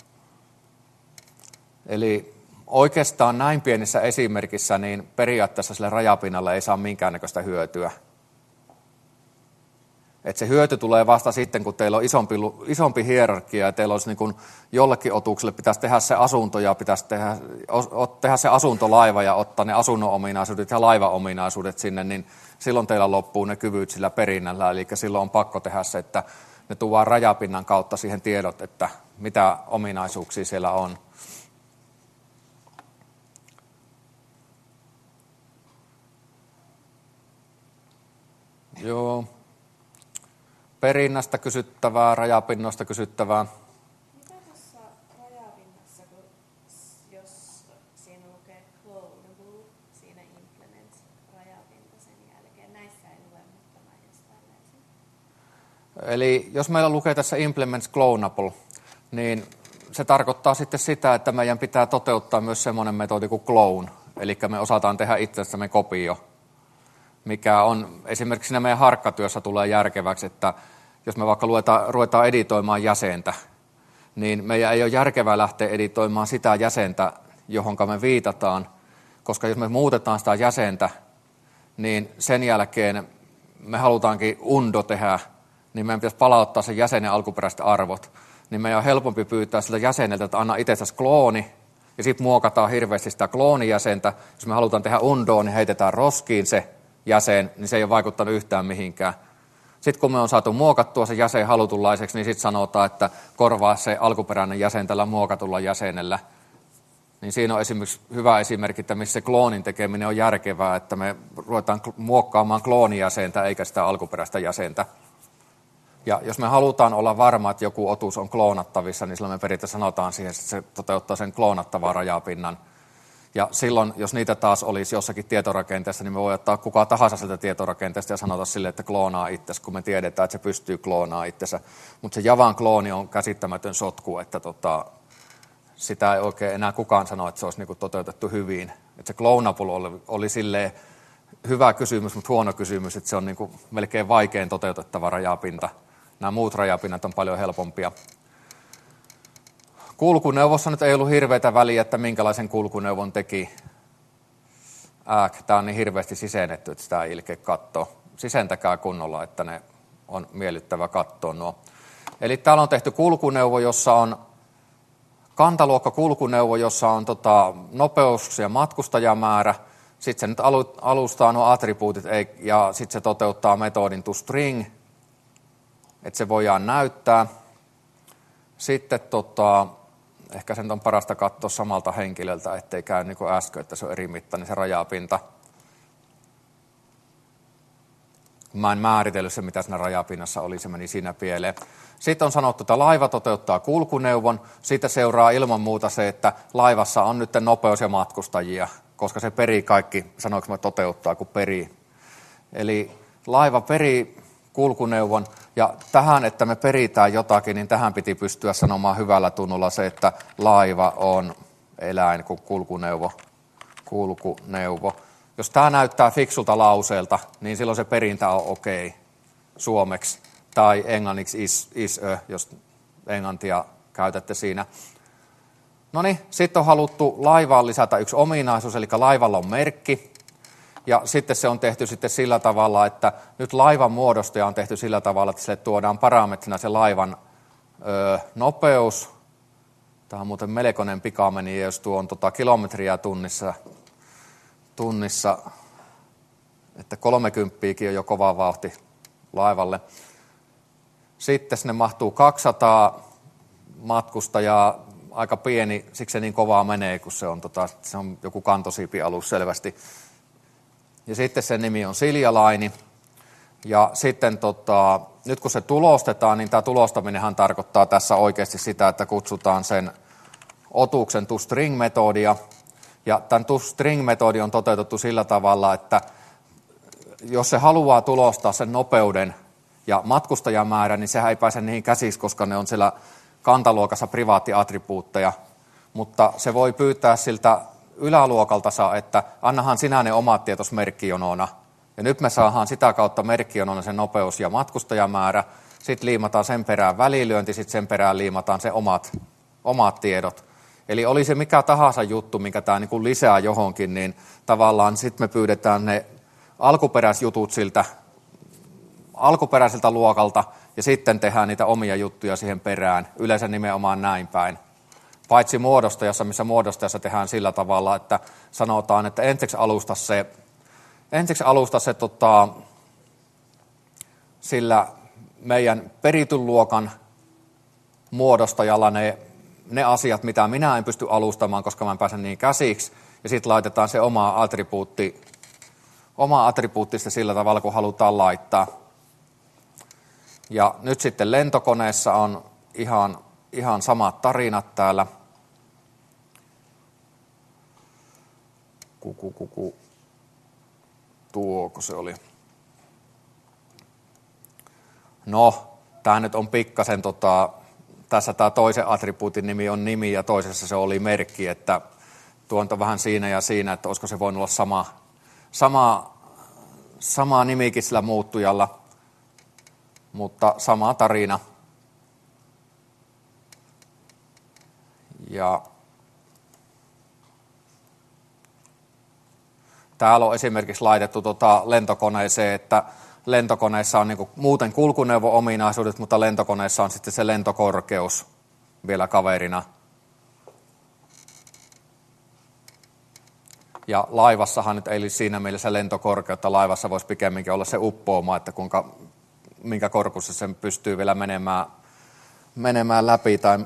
Eli oikeastaan näin pienissä esimerkissä, niin periaatteessa sille rajapinnalla ei saa minkäännäköistä hyötyä. Et se hyöty tulee vasta sitten, kun teillä on isompi, isompi hierarkia ja teillä olisi niin kuin jollekin otukselle pitäisi tehdä se asunto ja pitäisi tehdä, tehdä se asuntolaiva ja ottaa ne asunnon ominaisuudet ja laivan ominaisuudet sinne, niin silloin teillä loppuu ne kyvyt sillä perinnällä. Eli silloin on pakko tehdä se, että ne tuodaan rajapinnan kautta siihen tiedot, että mitä ominaisuuksia siellä on. Joo. Perinnästä kysyttävää, rajapinnoista kysyttävää. Mitä tuossa rajapinnassa, kun jos siinä lukee clonable, siinä implement rajapinta sen jälkeen, näissä ei lue, mutta mä en tällaisia. Eli jos meillä lukee tässä implements clonable, niin se tarkoittaa sitten sitä, että meidän pitää toteuttaa myös semmoinen metodi kuin clone, eli me osataan tehdä itsestämme kopio, mikä on esimerkiksi siinä meidän harkkatyössä tulee järkeväksi, että jos me vaikka luetaan, ruvetaan editoimaan jäsentä, niin meidän ei ole järkevää lähteä editoimaan sitä jäsentä, johon me viitataan, koska jos me muutetaan sitä jäsentä, niin sen jälkeen me halutaankin undo tehdä, niin meidän pitäisi palauttaa sen jäsenen alkuperäiset arvot. Niin meidän on helpompi pyytää siltä jäseneltä, että anna itsestäsi klooni, ja sitten muokataan hirveästi sitä kloonijäsentä. Jos me halutaan tehdä undoa, niin heitetään roskiin se jäsen, niin se ei ole vaikuttanut yhtään mihinkään. Sitten kun me on saatu muokattua se jäsen halutunlaiseksi, niin sitten sanotaan, että korvaa se alkuperäinen jäsen tällä muokatulla jäsenellä. Niin siinä on esimerkiksi hyvä esimerkki, että missä se kloonin tekeminen on järkevää, että me ruvetaan muokkaamaan kloonijäsentä eikä sitä alkuperäistä jäsentä. Ja jos me halutaan olla varma, että joku otus on kloonattavissa, niin silloin me periaatteessa sanotaan siihen, että se toteuttaa sen kloonattavan rajapinnan. Ja silloin, jos niitä taas olisi jossakin tietorakenteessa, niin me voi ottaa kuka tahansa sieltä tietorakenteesta ja sanota sille, että kloonaa itsensä, kun me tiedetään, että se pystyy kloonaamaan itsensä. Mutta se Javan klooni on käsittämätön sotku, että tota, sitä ei oikein enää kukaan sano, että se olisi niinku toteutettu hyvin. Että se clonable oli, oli silleen hyvä kysymys, mutta huono kysymys, että se on niinku melkein vaikein toteutettava rajapinta. Nämä muut rajapinnat on paljon helpompia. Kulkuneuvossa nyt ei ollut hirveätä väliä, että minkälaisen kulkuneuvon teki. Ääk, tämä on niin hirveästi sisennetty, että sitä ei ilkeä katsoa. Sisentäkää kunnolla, että ne on miellyttävä katsoa nuo. Eli täällä on tehty kulkuneuvo, jossa on kantaluokka kulkuneuvo, jossa on tota, nopeus ja matkustajamäärä. Sitten se nyt alustaa nuo attribuutit ja sitten se toteuttaa metodin toString, että se voidaan näyttää. Sitten tota, ehkä sen on parasta katsoa samalta henkilöltä, ettei käy niin kuin äsken, että se on eri mittainen se rajapinta. Mä en määritellyt se, mitä siinä rajapinnassa oli, se meni siinä pieleen. Sitten on sanottu, että laiva toteuttaa kulkuneuvon. Sitten seuraa ilman muuta se, että laivassa on nyt nopeus ja matkustajia, koska se perii kaikki, sanoinko mä toteuttaa, kun perii. Eli laiva perii kulkuneuvon, ja tähän, että me peritään jotakin, niin tähän piti pystyä sanomaan hyvällä tunnolla se, että laiva on eläin kuin kulkuneuvo. kulkuneuvo. Jos tämä näyttää fiksulta lauseelta, niin silloin se perintä on okei okay, suomeksi. Tai englanniksi is, is a, jos englantia käytätte siinä. No niin, sitten on haluttu laivaan lisätä yksi ominaisuus, eli laivalla on merkki. Ja sitten se on tehty sitten sillä tavalla, että nyt laivan muodostaja on tehty sillä tavalla, että sille tuodaan parametrina se laivan ö, nopeus. Tämä on muuten melkoinen pikameni, jos tuo on tota kilometriä tunnissa, tunnissa, että kolmekymppiäkin on jo kova vauhti laivalle. Sitten sinne mahtuu kaksisataa matkustajaa, aika pieni, siksi se niin kovaa menee, kun se on, tota, se on joku kantosiipialus selvästi. Ja sitten sen nimi on Silja Line. Ja sitten tota, nyt kun se tulostetaan, niin tämä tulostaminenhan tarkoittaa tässä oikeasti sitä, että kutsutaan sen otuksen toString-metodia. Ja tämän toString-metodi on toteutettu sillä tavalla, että jos se haluaa tulostaa sen nopeuden ja matkustajamäärä, niin sehän ei pääse niihin käsiksi, koska ne on siellä kantaluokassa privaattiattribuutteja. Mutta se voi pyytää siltä yläluokalta, että annahan sinä ne omat tietos merkkijonona. Ja nyt me saadaan sitä kautta merkkijonona se nopeus ja matkustajamäärä. Sitten liimataan sen perään välilyönti, sitten sen perään liimataan se omat, omat tiedot. Eli oli se mikä tahansa juttu, minkä tämä niin lisää johonkin, niin tavallaan sitten me pyydetään ne alkuperäisjutut siltä alkuperäiseltä luokalta ja sitten tehdään niitä omia juttuja siihen perään, yleensä nimenomaan näin päin. Paitsi muodostajassa, missä muodostajassa tehdään sillä tavalla, että sanotaan, että ensiksi alusta se, ensiksi alusta se tota, sillä meidän perityn luokan muodostajalla ne, ne asiat, mitä minä en pysty alustamaan, koska mä en pääse niin käsiksi, ja sitten laitetaan se oma attribuutti, oma attribuuttista sillä tavalla, kun halutaan laittaa. Ja nyt sitten lentokoneessa on ihan, ihan samat tarinat täällä. Kuku, kuku. Tuoko se oli? No, tämä nyt on pikkasen, tota, tässä tämä toisen attribuutin nimi on nimi ja toisessa se oli merkki, että tuo on vähän siinä ja siinä, että olisiko se voinut olla sama, sama, sama nimikin sillä muuttujalla, mutta sama tarina. Ja täällä on esimerkiksi laitettu tota lentokoneeseen, että lentokoneessa on niin kuin muuten kulkuneuvo-ominaisuudet, mutta lentokoneessa on sitten se lentokorkeus vielä kaverina. Ja laivassahan nyt ei ole siinä mielessä lentokorkeutta. Laivassa voisi pikemminkin olla se uppouma, että kuinka, minkä korkussa sen pystyy vielä menemään, menemään läpi tai,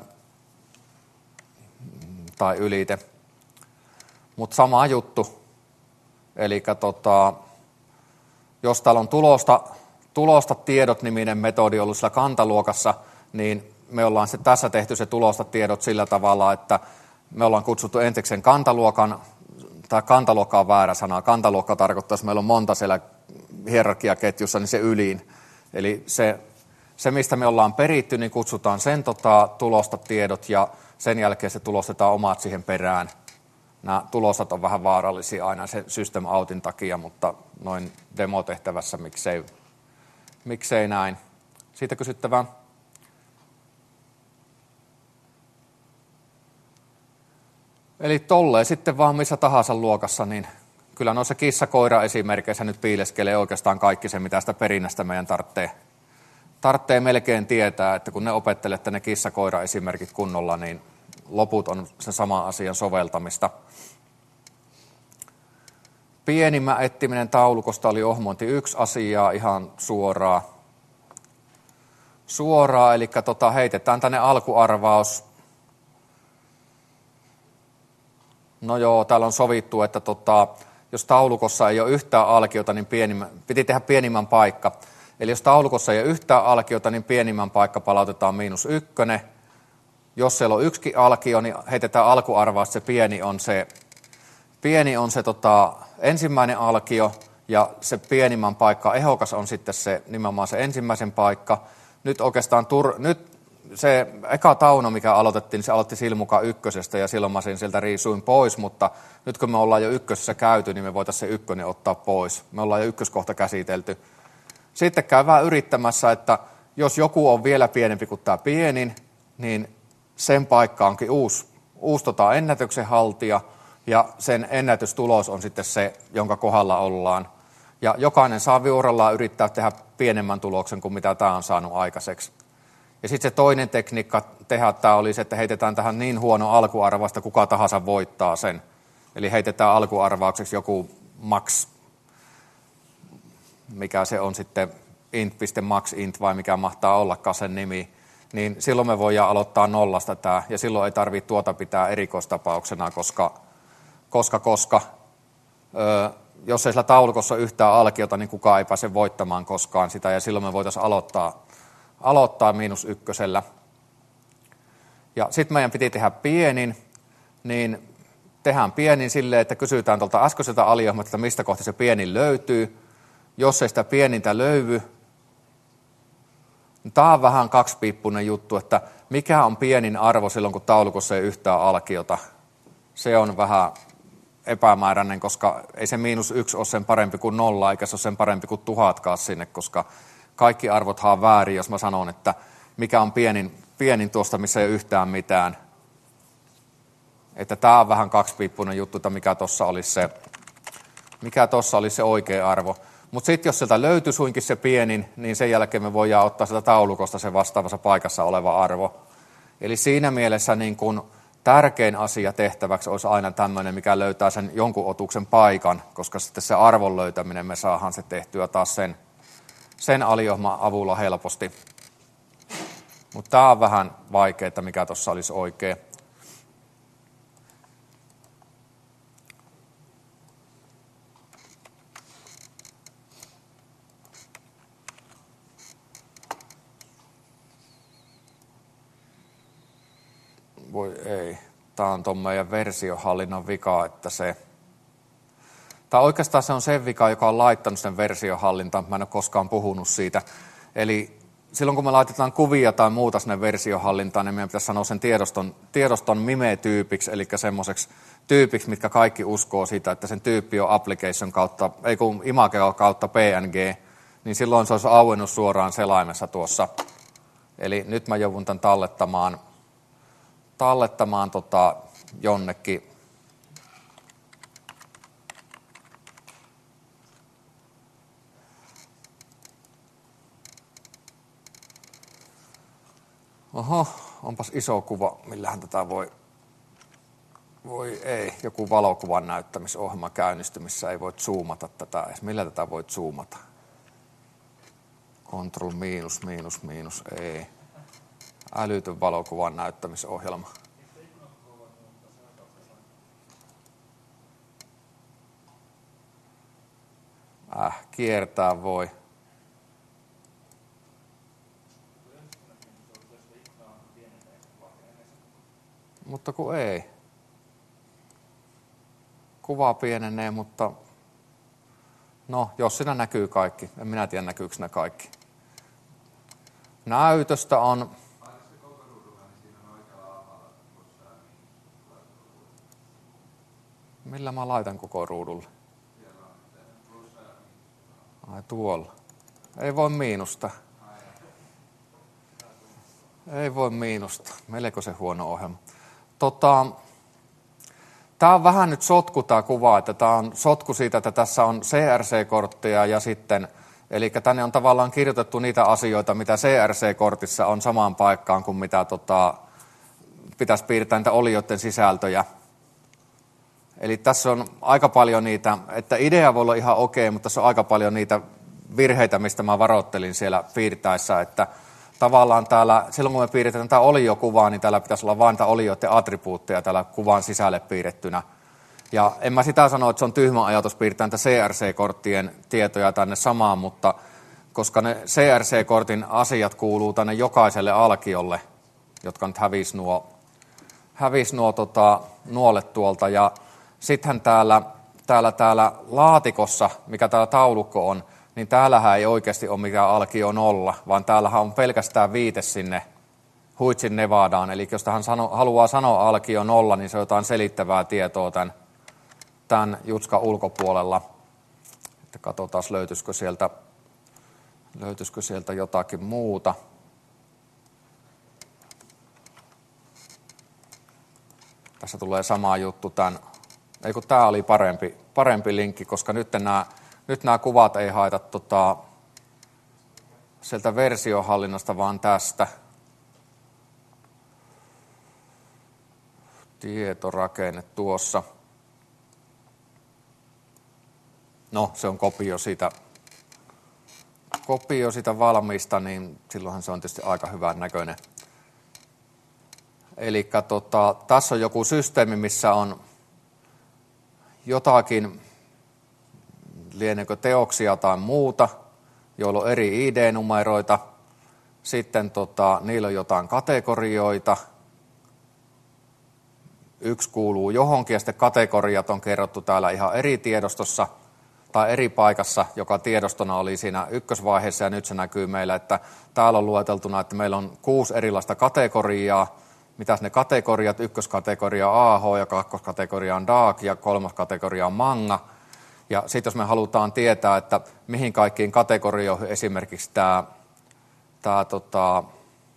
tai ylite. Mutta sama juttu. Eli tota, jos täällä on tulosta, tulosta tiedot-niminen metodi ollut sillä kantaluokassa, niin me ollaan se, tässä tehty se tulosta tiedot sillä tavalla, että me ollaan kutsuttu ensiksi sen kantaluokan, tämä kantaluokka on väärä sana, kantaluokka tarkoittaa, jos meillä on monta siellä hierarkiaketjussa, niin se ylin. Eli se, se mistä me ollaan peritty, niin kutsutaan sen tota, tulosta tiedot ja sen jälkeen se tulostetaan omat siihen perään. Nämä tulostat on vähän vaarallisia aina se system outin takia, mutta noin demotehtävässä miksei, miksei näin. Siitä kysyttävää. Eli tolleen sitten vaan missä tahansa luokassa, niin kyllä noissa kissa-koira-esimerkkeissä nyt piileskelee oikeastaan kaikki se, mitä sitä perinnästä meidän tarvitsee. Tarvitsee melkein tietää, että kun ne opettelette ne kissa-koira-esimerkit kunnolla, niin loput on sen saman asian soveltamista. Pienimmän etsiminen taulukosta oli ohmointi yksi asiaa ihan suoraan. Suoraan, eli tota, heitetään tänne alkuarvaus. No joo, täällä on sovittu, että tota, jos taulukossa ei ole yhtään alkiota, niin pienimmän, piti tehdä pienimmän paikka. Eli jos taulukossa ei ole yhtään alkiota, niin pienimmän paikka palautetaan miinus ykkönen. Jos siellä on yksikin alkio, niin heitetään alkuarvaus, se pieni on se, pieni on se tota, ensimmäinen alkio, ja se pienimmän paikka ehokas on sitten se nimenomaan se ensimmäisen paikka. Nyt oikeastaan tur, nyt se eka tauno, mikä aloitettiin, niin se aloitti silmukaan ykkösestä, ja silloin mä sen sieltä riisuin pois, mutta nyt kun me ollaan jo ykkösessä käyty, niin me voitaisiin se ykkönen ottaa pois. Me ollaan jo ykköskohta käsitelty. Sitten käy vähän yrittämässä, että jos joku on vielä pienempi kuin tämä pienin, niin sen paikka onkin uusi, uusi tota ennätyksen haltija, ja sen ennätystulos on sitten se, jonka kohdalla ollaan. Ja jokainen saa viurallaan yrittää tehdä pienemmän tuloksen kuin mitä tämä on saanut aikaiseksi. Ja sitten se toinen tekniikka tehdä tämä oli se, että heitetään tähän niin huono alkuarvausta, kuka tahansa voittaa sen. Eli heitetään alkuarvaukseksi joku max, mikä se on sitten int.maxint vai mikä mahtaa ollakaan sen nimi. Niin silloin me voidaan aloittaa nollasta tämä, ja silloin ei tarvitse tuota pitää erikoistapauksena, koska, koska, koska öö, jos ei sillä taulukossa ole yhtään alkiota, niin kukaan ei pääse voittamaan koskaan sitä, ja silloin me voitaisiin aloittaa, aloittaa miinus ykkösellä. Ja sitten meidän piti tehdä pienin, niin tehdään pienin silleen, että kysytään tuolta äskeiseltä aliohjelmalta, että mistä kohta se pienin löytyy. Jos ei sitä pienintä löydy, tämä on vähän kaksipiippunen juttu, että mikä on pienin arvo silloin, kun taulukossa ei yhtään alkiota. Se on vähän epämääräinen, koska ei se miinus yksi ole sen parempi kuin nolla, eikä se ole sen parempi kuin tuhatkaan sinne, koska kaikki arvothan on väärin, jos mä sanon, että mikä on pienin, pienin tuosta, missä ei ole yhtään mitään. Että tämä on vähän kaksipiippunen juttu, että mikä tuossa olisi se, mikä tuossa olisi se oikea arvo. Mutta sitten jos sieltä löytyy suinkin se pienin, niin sen jälkeen me voidaan ottaa sieltä taulukosta se vastaavassa paikassa oleva arvo. Eli siinä mielessä niin kun tärkein asia tehtäväksi olisi aina tämmöinen, mikä löytää sen jonkun otuksen paikan, koska sitten se arvon löytäminen me saadaan se tehtyä taas sen, sen aliohman avulla helposti. Mutta tämä on vähän vaikeaa, mikä tuossa olisi oikein. Voi ei. Tämä on tuon meidän versiohallinnan vika, että se... Tai oikeastaan se on sen vika, joka on laittanut sen versiohallintaan. Mä en ole koskaan puhunut siitä. Eli silloin kun me laitetaan kuvia tai muuta sinne versiohallintaan, niin meidän pitäisi sanoa sen tiedoston, tiedoston mime-tyypiksi, eli semmoiseksi tyypiksi, mitkä kaikki uskoo siitä, että sen tyyppi on application kautta, ei kun image kautta P N G, niin silloin se olisi auennut suoraan selaimessa tuossa. Eli nyt mä joudun tämän tallettamaan, tallettamaan tota jonnekin. Oho, onpas iso kuva, millähän tätä voi, voi ei, joku valokuvan näyttämisohjelma käynnisty, missä ei voi zoomata tätä edes. Millä tätä voi zoomata? Control miinus, miinus, miinus, ei. Älytön valokuvan näyttämisohjelma. Äh, kiertää voi. Mutta kun ei. Kuva pienenee, mutta no, jos siinä näkyy kaikki. En minä tiedä, näkyykö ne kaikki. Näytöstä on... Millä mä laitan koko ruudulle? Ai tuolla. Ei voi miinusta. Ei voi miinusta. Melko se huono ohjelma. Tota, tämä on vähän nyt sotku tämä kuva, että tämä on sotku siitä, että tässä on C R C-kortteja ja sitten, eli tänne on tavallaan kirjoitettu niitä asioita, mitä C R C-kortissa on samaan paikkaan kuin mitä tota, pitäisi piirtää niitä olioiden sisältöjä. Eli tässä on aika paljon niitä, että idea voi olla ihan okei, mutta tässä on aika paljon niitä virheitä, mistä mä varoittelin siellä piirtäessä, että tavallaan täällä, silloin kun me piirretään tätä oliokuvaa, niin täällä pitäisi olla vain olioiden attribuutteja täällä kuvan sisälle piirrettynä. Ja en mä sitä sano, että se on tyhmä ajatus piirtää näitä C R C-korttien tietoja tänne samaan, mutta koska ne C R C-kortin asiat kuuluu tänne jokaiselle alkiolle, jotka nyt hävisi nuo, hävisi nuo tota, nuolet tuolta. Ja sittenhän täällä, täällä, täällä laatikossa, mikä täällä taulukko on, niin täällähän ei oikeasti ole mikään alkio nolla, vaan täällähän on pelkästään viite sinne Huitsin Nevadaan. Eli jos hän sano, haluaa sanoa alkio nolla, niin se on jotain selittävää tietoa tämän, tämän jutskan ulkopuolella. Että katsotaan, löytyisikö sieltä, löytyisikö sieltä jotakin muuta. Tässä tulee sama juttu tämän. Ei kun tämä oli parempi, parempi linkki, koska nyt nämä... Nyt nämä kuvat ei haeta tota, sieltä versiohallinnasta, vaan tästä. Tietorakenne tuossa. No, se on kopio siitä, kopio siitä valmiista, niin silloinhan se on tietysti aika hyvän näköinen. Eli tota, tässä on joku systeemi, missä on jotakin... lieneekö teoksia tai muuta, joilla on eri I D-numeroita. Sitten tota, niillä on jotain kategorioita. Yksi kuuluu johonkin ja sitten kategoriat on kerrottu täällä ihan eri tiedostossa tai eri paikassa, joka tiedostona oli siinä ykkösvaiheessa ja nyt se näkyy meillä, että täällä on lueteltuna, että meillä on kuusi erilaista kategoriaa. Mitäs ne kategoriat? Ykköskategoria A H ja kakkoskategoria on D A G ja kolmas kategoria on Manga. Ja sitten jos me halutaan tietää, että mihin kaikkiin kategorioihin esimerkiksi tämä, tämä tota,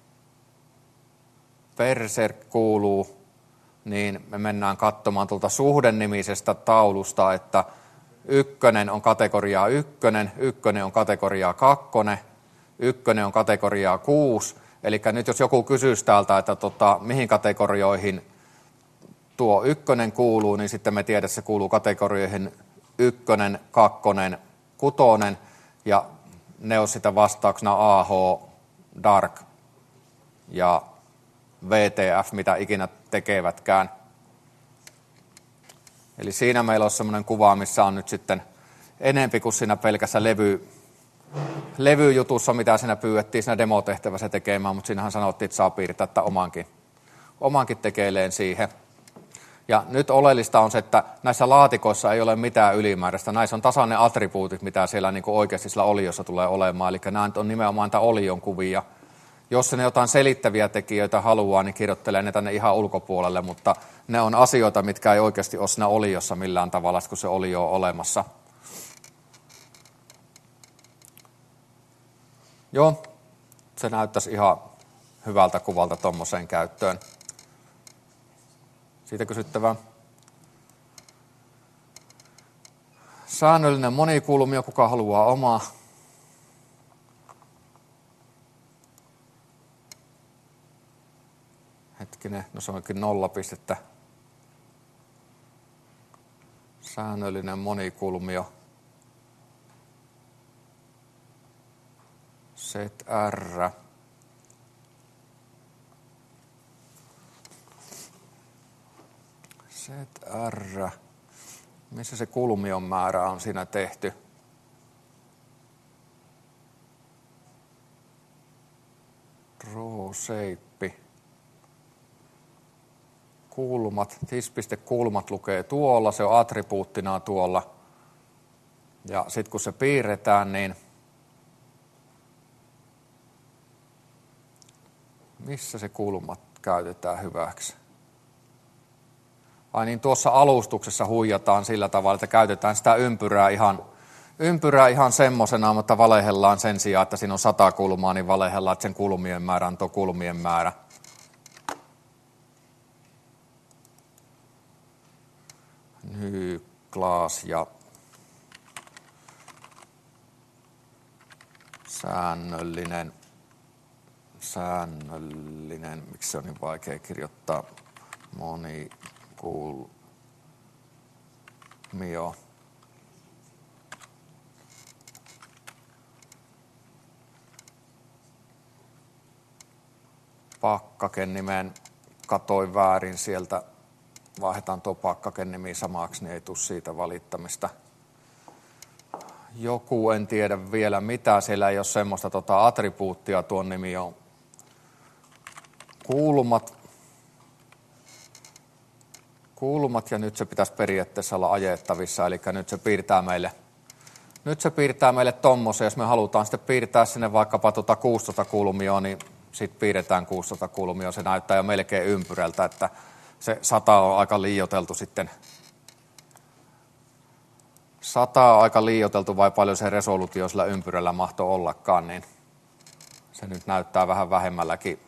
Berserk kuuluu, niin me mennään katsomaan tuolta suhdenimisestä taulusta, että ykkönen on kategoriaa ykkönen, ykkönen on kategoriaa kakkonen, ykkönen on kategoriaa kuusi. Eli nyt jos joku kysyisi täältä, että tota, mihin kategorioihin tuo ykkönen kuuluu, niin sitten me tiedämme, että se kuuluu kategorioihin ykkönen, kakkonen, kutonen, ja ne on sitä vastauksena A H, Dark ja V T F, mitä ikinä tekevätkään. Eli siinä meillä on semmoinen kuva, missä on nyt sitten enempi kuin siinä pelkässä levy, levyjutussa, mitä siinä pyydettiin siinä demotehtävässä tekemään, mutta siinähän sanottiin, että saa piirtää että omankin, omankin tekeleen siihen. Ja nyt oleellista on se, että näissä laatikoissa ei ole mitään ylimääräistä. Näissä on tasainen attribuutit, mitä siellä niin kuin oikeasti sillä oliossa tulee olemaan. Eli nämä on nimenomaan tämä olion kuvia. Jos ne jotain selittäviä tekijöitä haluaa, niin kirjoittelee ne tänne ihan ulkopuolelle, mutta ne on asioita, mitkä ei oikeasti ole siinä oliossa millään tavalla, kun se olio on olemassa. Joo, se näyttäisi ihan hyvältä kuvalta tuommoiseen käyttöön. Siitä kysyttävää. Säännöllinen monikulmio, kuka haluaa omaa? Hetkinen, no se onkin nolla pistettä. Säännöllinen monikulmio. Set R. Set R. Missä se kulmion määrä on siinä tehty? Draw shape. Kulmat, tis.kulmat lukee tuolla, se on attribuuttina tuolla. Ja sitten kun se piirretään, niin missä se kulmat käytetään hyväksi? Ai niin, tuossa alustuksessa huijataan sillä tavalla, että käytetään sitä ympyrää ihan, ympyrää ihan semmosena, mutta valehellaan sen sijaan, että siinä on sata kulmaa, niin valehellaan, että sen kulmien määrä on tuo kulmien määrä. Ny, class ja säännöllinen, säännöllinen, miksi se on niin vaikea kirjoittaa, monikulmio. Pakkaken nimen katoin väärin sieltä. Vaihdetaan tuo pakkaken nimi samaksi, niin ei tule siitä valittamista. Joku, en tiedä vielä mitä, siellä ei ole semmoista tota, attribuuttia, tuon nimi on kulmat. Kulmat, ja nyt se pitäisi periaatteessa olla ajettavissa, eli nyt se piirtää meille, nyt se piirtää meille tommosen, jos me halutaan sitten piirtää sinne vaikkapa tuota kuusitoista kulmioon, niin sitten piirretään kuusitoista kulmioon, se näyttää jo melkein ympyrältä, että se sata on aika liioiteltu sitten. Sata on aika liioiteltu, vai paljon se resolutio sillä ympyrällä mahtoi ollakaan, niin se nyt näyttää vähän vähemmälläkin.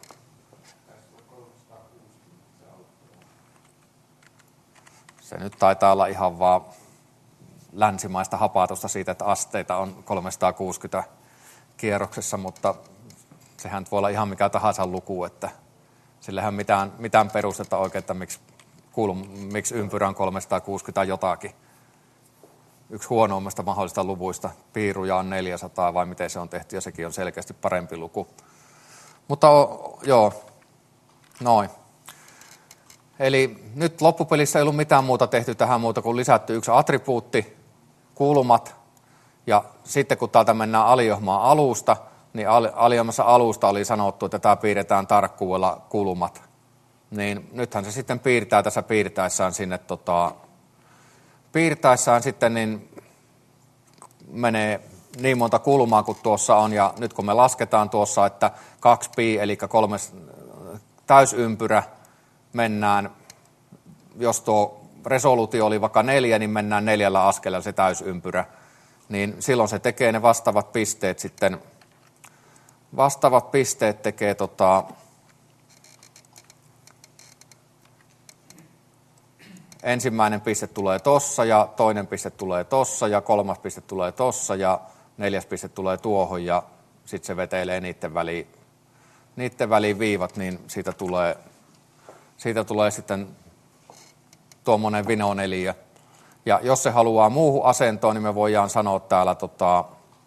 Se nyt taitaa olla ihan vaan länsimaista hapatusta siitä, että asteita on kolmesataakuusikymmentä kierroksessa, mutta sehän voi olla ihan mikä tahansa luku, että sillähän mitään, mitään perustetta oikein, että miksi, kulm, miksi ympyrä on kolmesataakuusikymmentä jotakin. Yksi huonoimmasta mahdollisista luvuista. Piiruja on neljäsataa vai miten se on tehty, ja sekin on selkeästi parempi luku. Mutta o, joo, noin. Eli nyt loppupelissä ei ollut mitään muuta tehty tähän muuta kuin lisätty yksi attribuutti, kulmat, ja sitten kun täältä mennään aliohmaan alusta, niin aliohmassa alusta oli sanottu, että tämä piirretään tarkkuudella kulmat. Niin nythän se sitten piirtää tässä piirtäessään sinne, tota, piirtäessään sitten niin menee niin monta kulmaa kuin tuossa on, ja nyt kun me lasketaan tuossa, että kaksi pi, eli kolme täysympyrä, mennään, jos tuo resolutio oli vaikka neljä, niin mennään neljällä askeleella se täysympyrä, niin silloin se tekee ne vastaavat pisteet sitten, vastaavat pisteet tekee tota, ensimmäinen piste tulee tossa ja toinen piste tulee tossa ja kolmas piste tulee tossa ja neljäs piste tulee tuohon ja sitten se vetelee niiden väliin, niiden väliin viivat, niin siitä tulee, siitä tulee sitten tuommoinen vinoneliö. Ja jos se haluaa muuhun asentoon, niin me voidaan sanoa täällä, tota,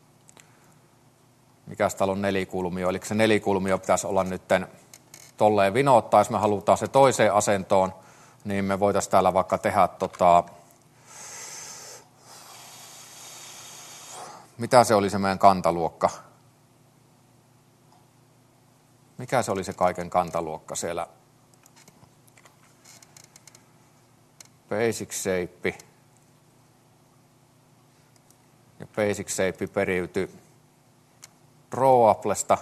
mikäs täällä on nelikulmio, eli se nelikulmio pitäisi olla nytten tolleen vinottaa, jos me halutaan se toiseen asentoon, niin me voitaisiin täällä vaikka tehdä, tota, mitä se oli se meidän kantaluokka? Mikä se oli se kaiken kantaluokka siellä? Basic shape. Ja basic shape periytyi drawapplesta.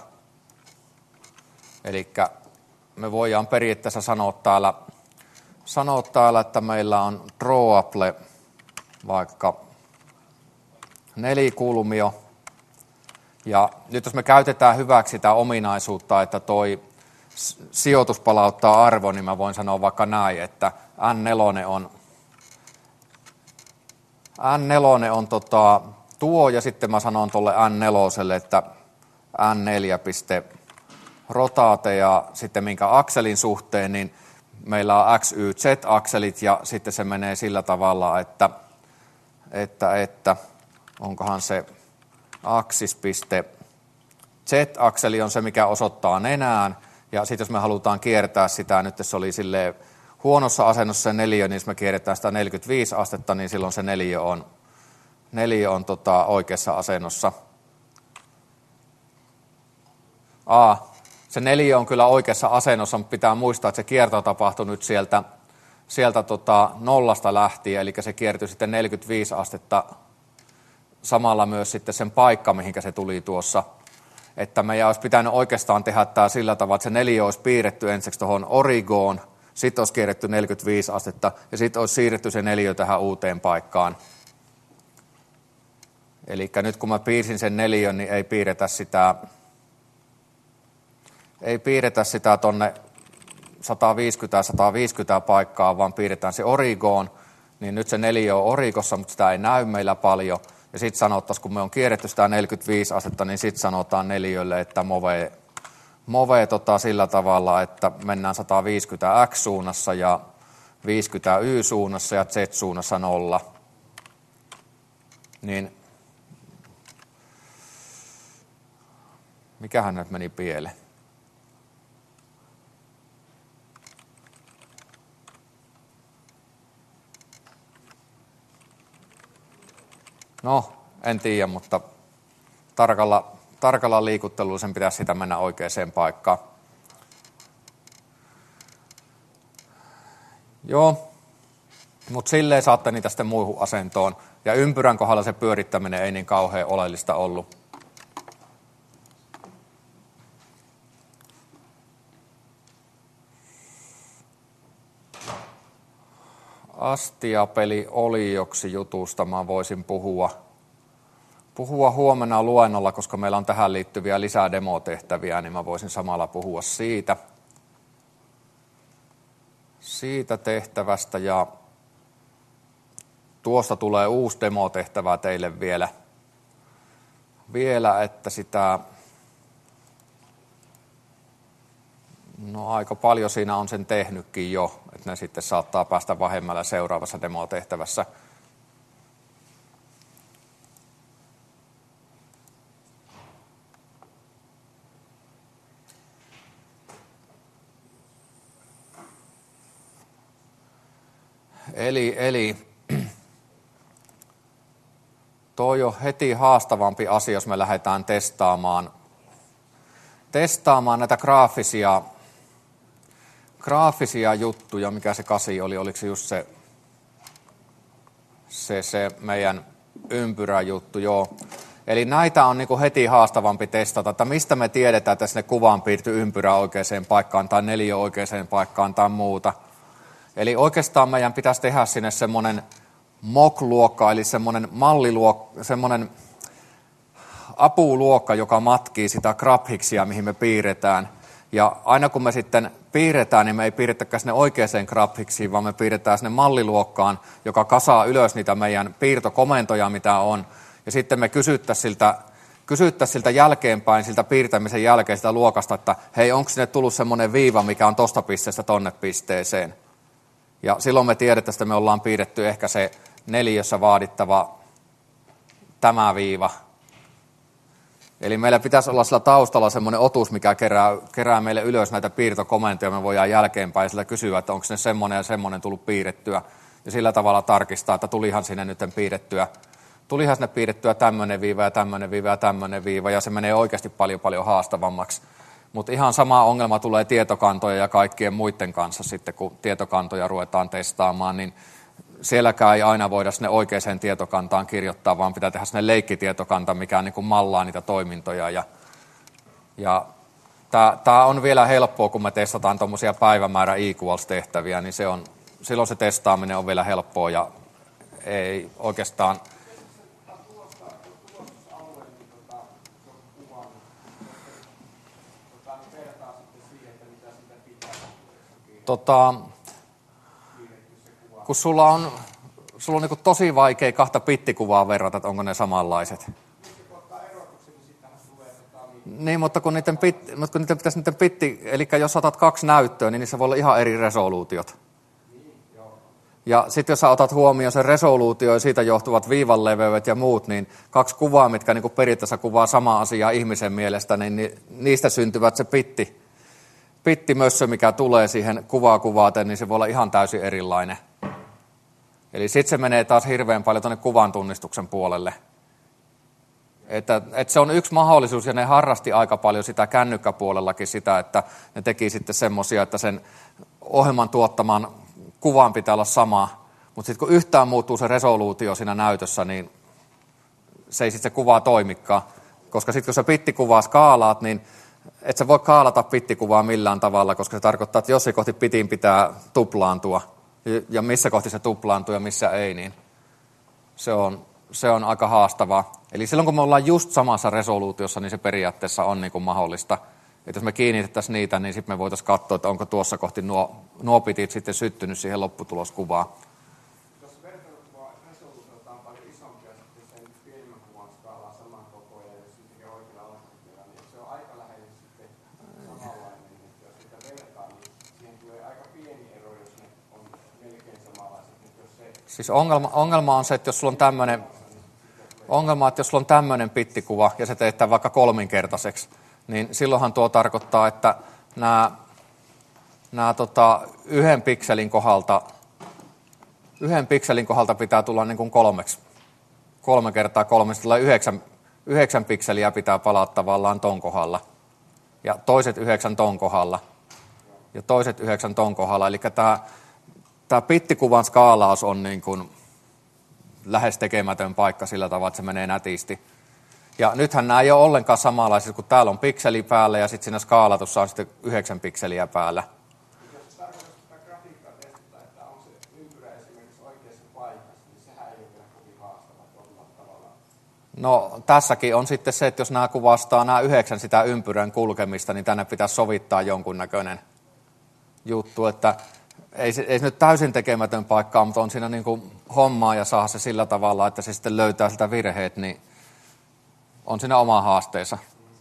Eli me voidaan periaatteessa sanoa täällä, sanoa täällä, että meillä on drawapple vaikka nelikulmio. Ja nyt jos me käytetään hyväksi sitä ominaisuutta, että toi sijoitus palauttaa arvo, niin mä voin sanoa vaikka näin, että N neljä on, N neljä on tota, tuo, ja sitten mä sanon tuolle N neljä, että N neljä piste rotate, ja sitten minkä akselin suhteen, niin meillä on X, Y, Z-akselit, ja sitten se menee sillä tavalla, että, että, että onkohan se aksis piste Z-akseli on se, mikä osoittaa nenään, ja sitten jos me halutaan kiertää sitä, nyt se oli silleen huonossa asennossa se neliö, niin jos me kierretään sitä neljäkymmentäviisi astetta, niin silloin se neliö on, neliö on tota oikeassa asennossa. A, se neliö on kyllä oikeassa asennossa, mutta pitää muistaa, että se kierto tapahtui nyt sieltä, sieltä tota nollasta lähtien, eli se kiertyi sitten neljäkymmentäviisi astetta, samalla myös sitten sen paikka, mihinkä se tuli tuossa. Että meidän olisi pitänyt oikeastaan tehdä tämä sillä tavalla, että se neliö olisi piirretty ensiksi tuohon origoon, sitten olisi kierretty neljäkymmentäviisi astetta, ja sitten olisi siirretty se neliö tähän uuteen paikkaan. Eli nyt kun mä piirsin sen neliön, niin ei piirretä sitä, ei piirretä sitä tonne sata viisikymmentä sata viisikymmentä paikkaa, vaan piirretään se origoon, niin nyt se neliö on orikossa, mutta sitä ei näy meillä paljon. Ja sitten sanottaisiin, kun me on kierretty sitä neljäkymmentäviisi astetta, niin sitten sanotaan neliölle, että move, move tota, sillä tavalla, että mennään sata viisikymmentä x-suunnassa ja viisikymmentä y-suunnassa ja z-suunnassa nolla. Niin mikähän nyt meni pieleen? No, en tiedä, mutta tarkalla, tarkalla liikuttelulla sen pitäisi sitä mennä oikeaan paikkaan. Joo, mutta silleen saatte niitä sitten muuhun asentoon. Ja ympyrän kohdalla se pyörittäminen ei niin kauhean oleellista ollut. Astiapeli olioksi jutusta mä voisin puhua, puhua huomenna luennolla, koska meillä on tähän liittyviä lisää demotehtäviä, niin mä voisin samalla puhua siitä, siitä tehtävästä. Ja tuosta tulee uusi demotehtävä teille vielä, vielä että sitä... No aika paljon siinä on sen tehnytkin jo, että ne sitten saattaa päästä vähemmällä seuraavassa demotehtävässä. Eli, eli toi on heti haastavampi asia, jos me lähdetään testaamaan, testaamaan näitä graafisia Graafisia juttuja, mikä se kasi oli, oliko se just se, se, se meidän ympyräjuttu, joo. Eli näitä on niinku heti haastavampi testata, että mistä me tiedetään, että sinne kuvaan piirtyy ympyrä oikeaan paikkaan tai neliö oikeaan paikkaan tai muuta. Eli oikeastaan meidän pitäisi tehdä sinne semmoinen mock-luokka, eli semmoinen malliluokka, semmoinen apuluokka, joka matkii sitä graphicsia, mihin me piirretään. Ja aina kun me sitten piirretään, niin me ei piirretäkään sinne oikeaan grafiksiin, vaan me piirretään sinne malliluokkaan, joka kasaa ylös niitä meidän piirtokomentoja, mitä on. Ja sitten me kysyttäisiin siltä, kysyttäisiin siltä jälkeenpäin, siltä piirtämisen jälkeen sitä luokasta, että hei, onko sinne tullut semmoinen viiva, mikä on tosta pisteestä tonne pisteeseen. Ja silloin me tiedetään, että me ollaan piirretty ehkä se neliössä vaadittava tämä viiva. Eli meillä pitäisi olla sillä taustalla semmoinen otus, mikä kerää, kerää meille ylös näitä piirtokomentoja. Me voidaan jälkeenpäin sillä kysyä, että onko ne semmoinen ja semmoinen tullut piirrettyä. Ja sillä tavalla tarkistaa, että tulihan sinne nyt piirrettyä. Tulihan sinne piirrettyä tämmöinen viiva ja tämmöinen viiva ja tämmöinen viiva. Ja se menee oikeasti paljon paljon haastavammaksi. Mutta ihan sama ongelma tulee tietokantoja ja kaikkien muiden kanssa sitten, kun tietokantoja ruvetaan testaamaan, niin sielläkään ei aina voida sinne oikeaan tietokantaan kirjoittaa, vaan pitää tehdä sinne leikkitietokanta, mikä niin kuin mallaa niitä toimintoja. Ja, ja tämä on vielä helppoa, kun me testataan tuommoisia päivämäärä equals-tehtäviä, niin se on, silloin se testaaminen on vielä helppoa ja ei oikeastaan... Tota, kun sulla on, sulla on niin kuin tosi vaikea kahta pittikuvaa verrata, että onko ne samanlaiset. Niin, mutta kun niiden, pit, mutta kun niiden pitäisi niiden pitti, eli jos otat kaksi näyttöä, niin niissä voi olla ihan eri resoluutiot. Ja sitten jos sä otat huomioon sen resoluutio ja siitä johtuvat viivanleveydet ja muut, niin kaksi kuvaa, mitkä niin kuin periaatteessa kuvaa samaa asiaa ihmisen mielestä, niin niistä syntyvät se pitti. Pittimössö, mikä tulee siihen kuvaa kuvaaten, niin se voi olla ihan täysin erilainen. Eli sitten se menee taas hirveän paljon tuonne kuvan tunnistuksen puolelle. Että, että se on yksi mahdollisuus, ja ne harrasti aika paljon sitä kännykkäpuolellakin sitä, että ne teki sitten semmoisia, että sen ohjelman tuottaman kuvan pitää olla sama. Mutta sitten kun yhtään muuttuu se resoluutio siinä näytössä, niin se ei sitten se kuva toimikaan. Koska sitten kun sä pittikuvaa skaalaat, niin et sä voi kaalata pittikuvaa millään tavalla, koska se tarkoittaa, että jossain kohti pitin pitää tuplaantua. Ja missä kohti se tuplaantuu ja missä ei, niin se on, se on aika haastavaa. Eli silloin kun me ollaan just samassa resoluutiossa, niin se periaatteessa on niin kuin mahdollista. Että jos me kiinnitettäisiin niitä, niin sitten me voitaisiin katsoa, että onko tuossa kohti nuo, nuo pitit sitten syttynyt siihen lopputuloskuvaan. Jos vertailukuva resoluutiolta on paljon isompi ja sitten sen pienimmän kuvan skaalaa saman koko ja jos se tekee oikealla alkuperällä, niin se on aika lähellä sitten samanlainen. Jos sitä vertaa, niin siihen tulee aika pieni ero, jos ne on melkein samanlaiset. Jos se... Siis ongelma, ongelma on se, että jos sulla on tämmöinen... Ongelma, että jos sulla on tämmöinen pittikuva ja se teet tämän vaikka kolminkertaiseksi, niin silloinhan tuo tarkoittaa, että nämä, nämä tota, yhden pikselin kohdalta, yhden pikselin kohdalta pitää tulla niin kuin kolmeksi. Kolme kertaa kolme, sitten tulee yhdeksän, yhdeksän pikseliä pitää palaa tavallaan ton kohdalla. Ja toiset yhdeksän ton kohdalla. Ja toiset yhdeksän ton kohdalla. Eli tämä, tämä pittikuvan skaalaus on niin kuin lähes tekemätön paikka sillä tavalla, että se menee nätisti. Ja nythän nämä ei ole ollenkaan samanlaisia, kun täällä on pikseli päällä ja sitten siinä skaalatussa on sitten yhdeksän pikseliä päällä. Jos tarkoittaa sitä grafiikkaa testata, että on se ympyrä esimerkiksi oikeassa paikassa, niin sehän ei ole vielä kovin haastava tuolla tavalla. No tässäkin on sitten se, että jos nämä kuvastaa nämä yhdeksän sitä ympyrän kulkemista, niin tänne pitäisi sovittaa jonkunnäköinen juttu, että ei se, ei se nyt täysin tekemätön paikkaa, mutta on siinä niin kuin hommaa ja saa se sillä tavalla, että se sitten löytää sitä virheet, niin on siinä oma haasteensa.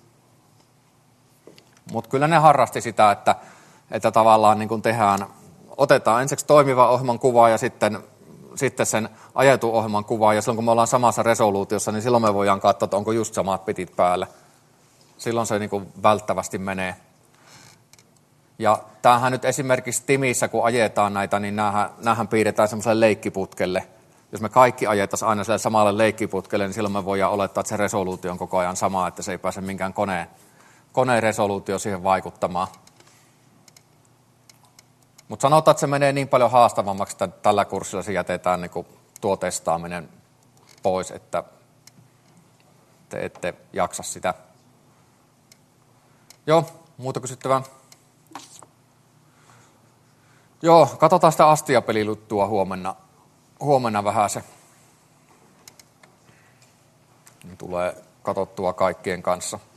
Mutta kyllä ne harrasti sitä, että, että tavallaan niin kuin tehdään, otetaan ensiksi toimiva ohjelman kuva ja sitten, sitten sen ajetun ohjelman kuva. Ja silloin kun me ollaan samassa resoluutiossa, niin silloin me voidaan katsoa, että onko just samat pitit päällä. Silloin se niin kuin välttävästi menee. Ja tämähän nyt esimerkiksi Timissä, kun ajetaan näitä, niin näähän, näähän piirretään semmoiselle leikkiputkelle. Jos me kaikki ajettaisiin aina sille samalle leikkiputkelle, niin silloin me voidaan olettaa, että se resoluutio on koko ajan sama, että se ei pääse minkään koneen, koneen resoluutio siihen vaikuttamaan. Mutta sanotaan, että se menee niin paljon haastavammaksi, että tällä kurssilla se jätetään niin kuin tuo testaaminen pois, että te ette jaksa sitä. Joo, muuta kysyttävää? Joo, katsotaan sitä astiapeliluttua huomenna. Huomenna vähän se tulee katsottua kaikkien kanssa.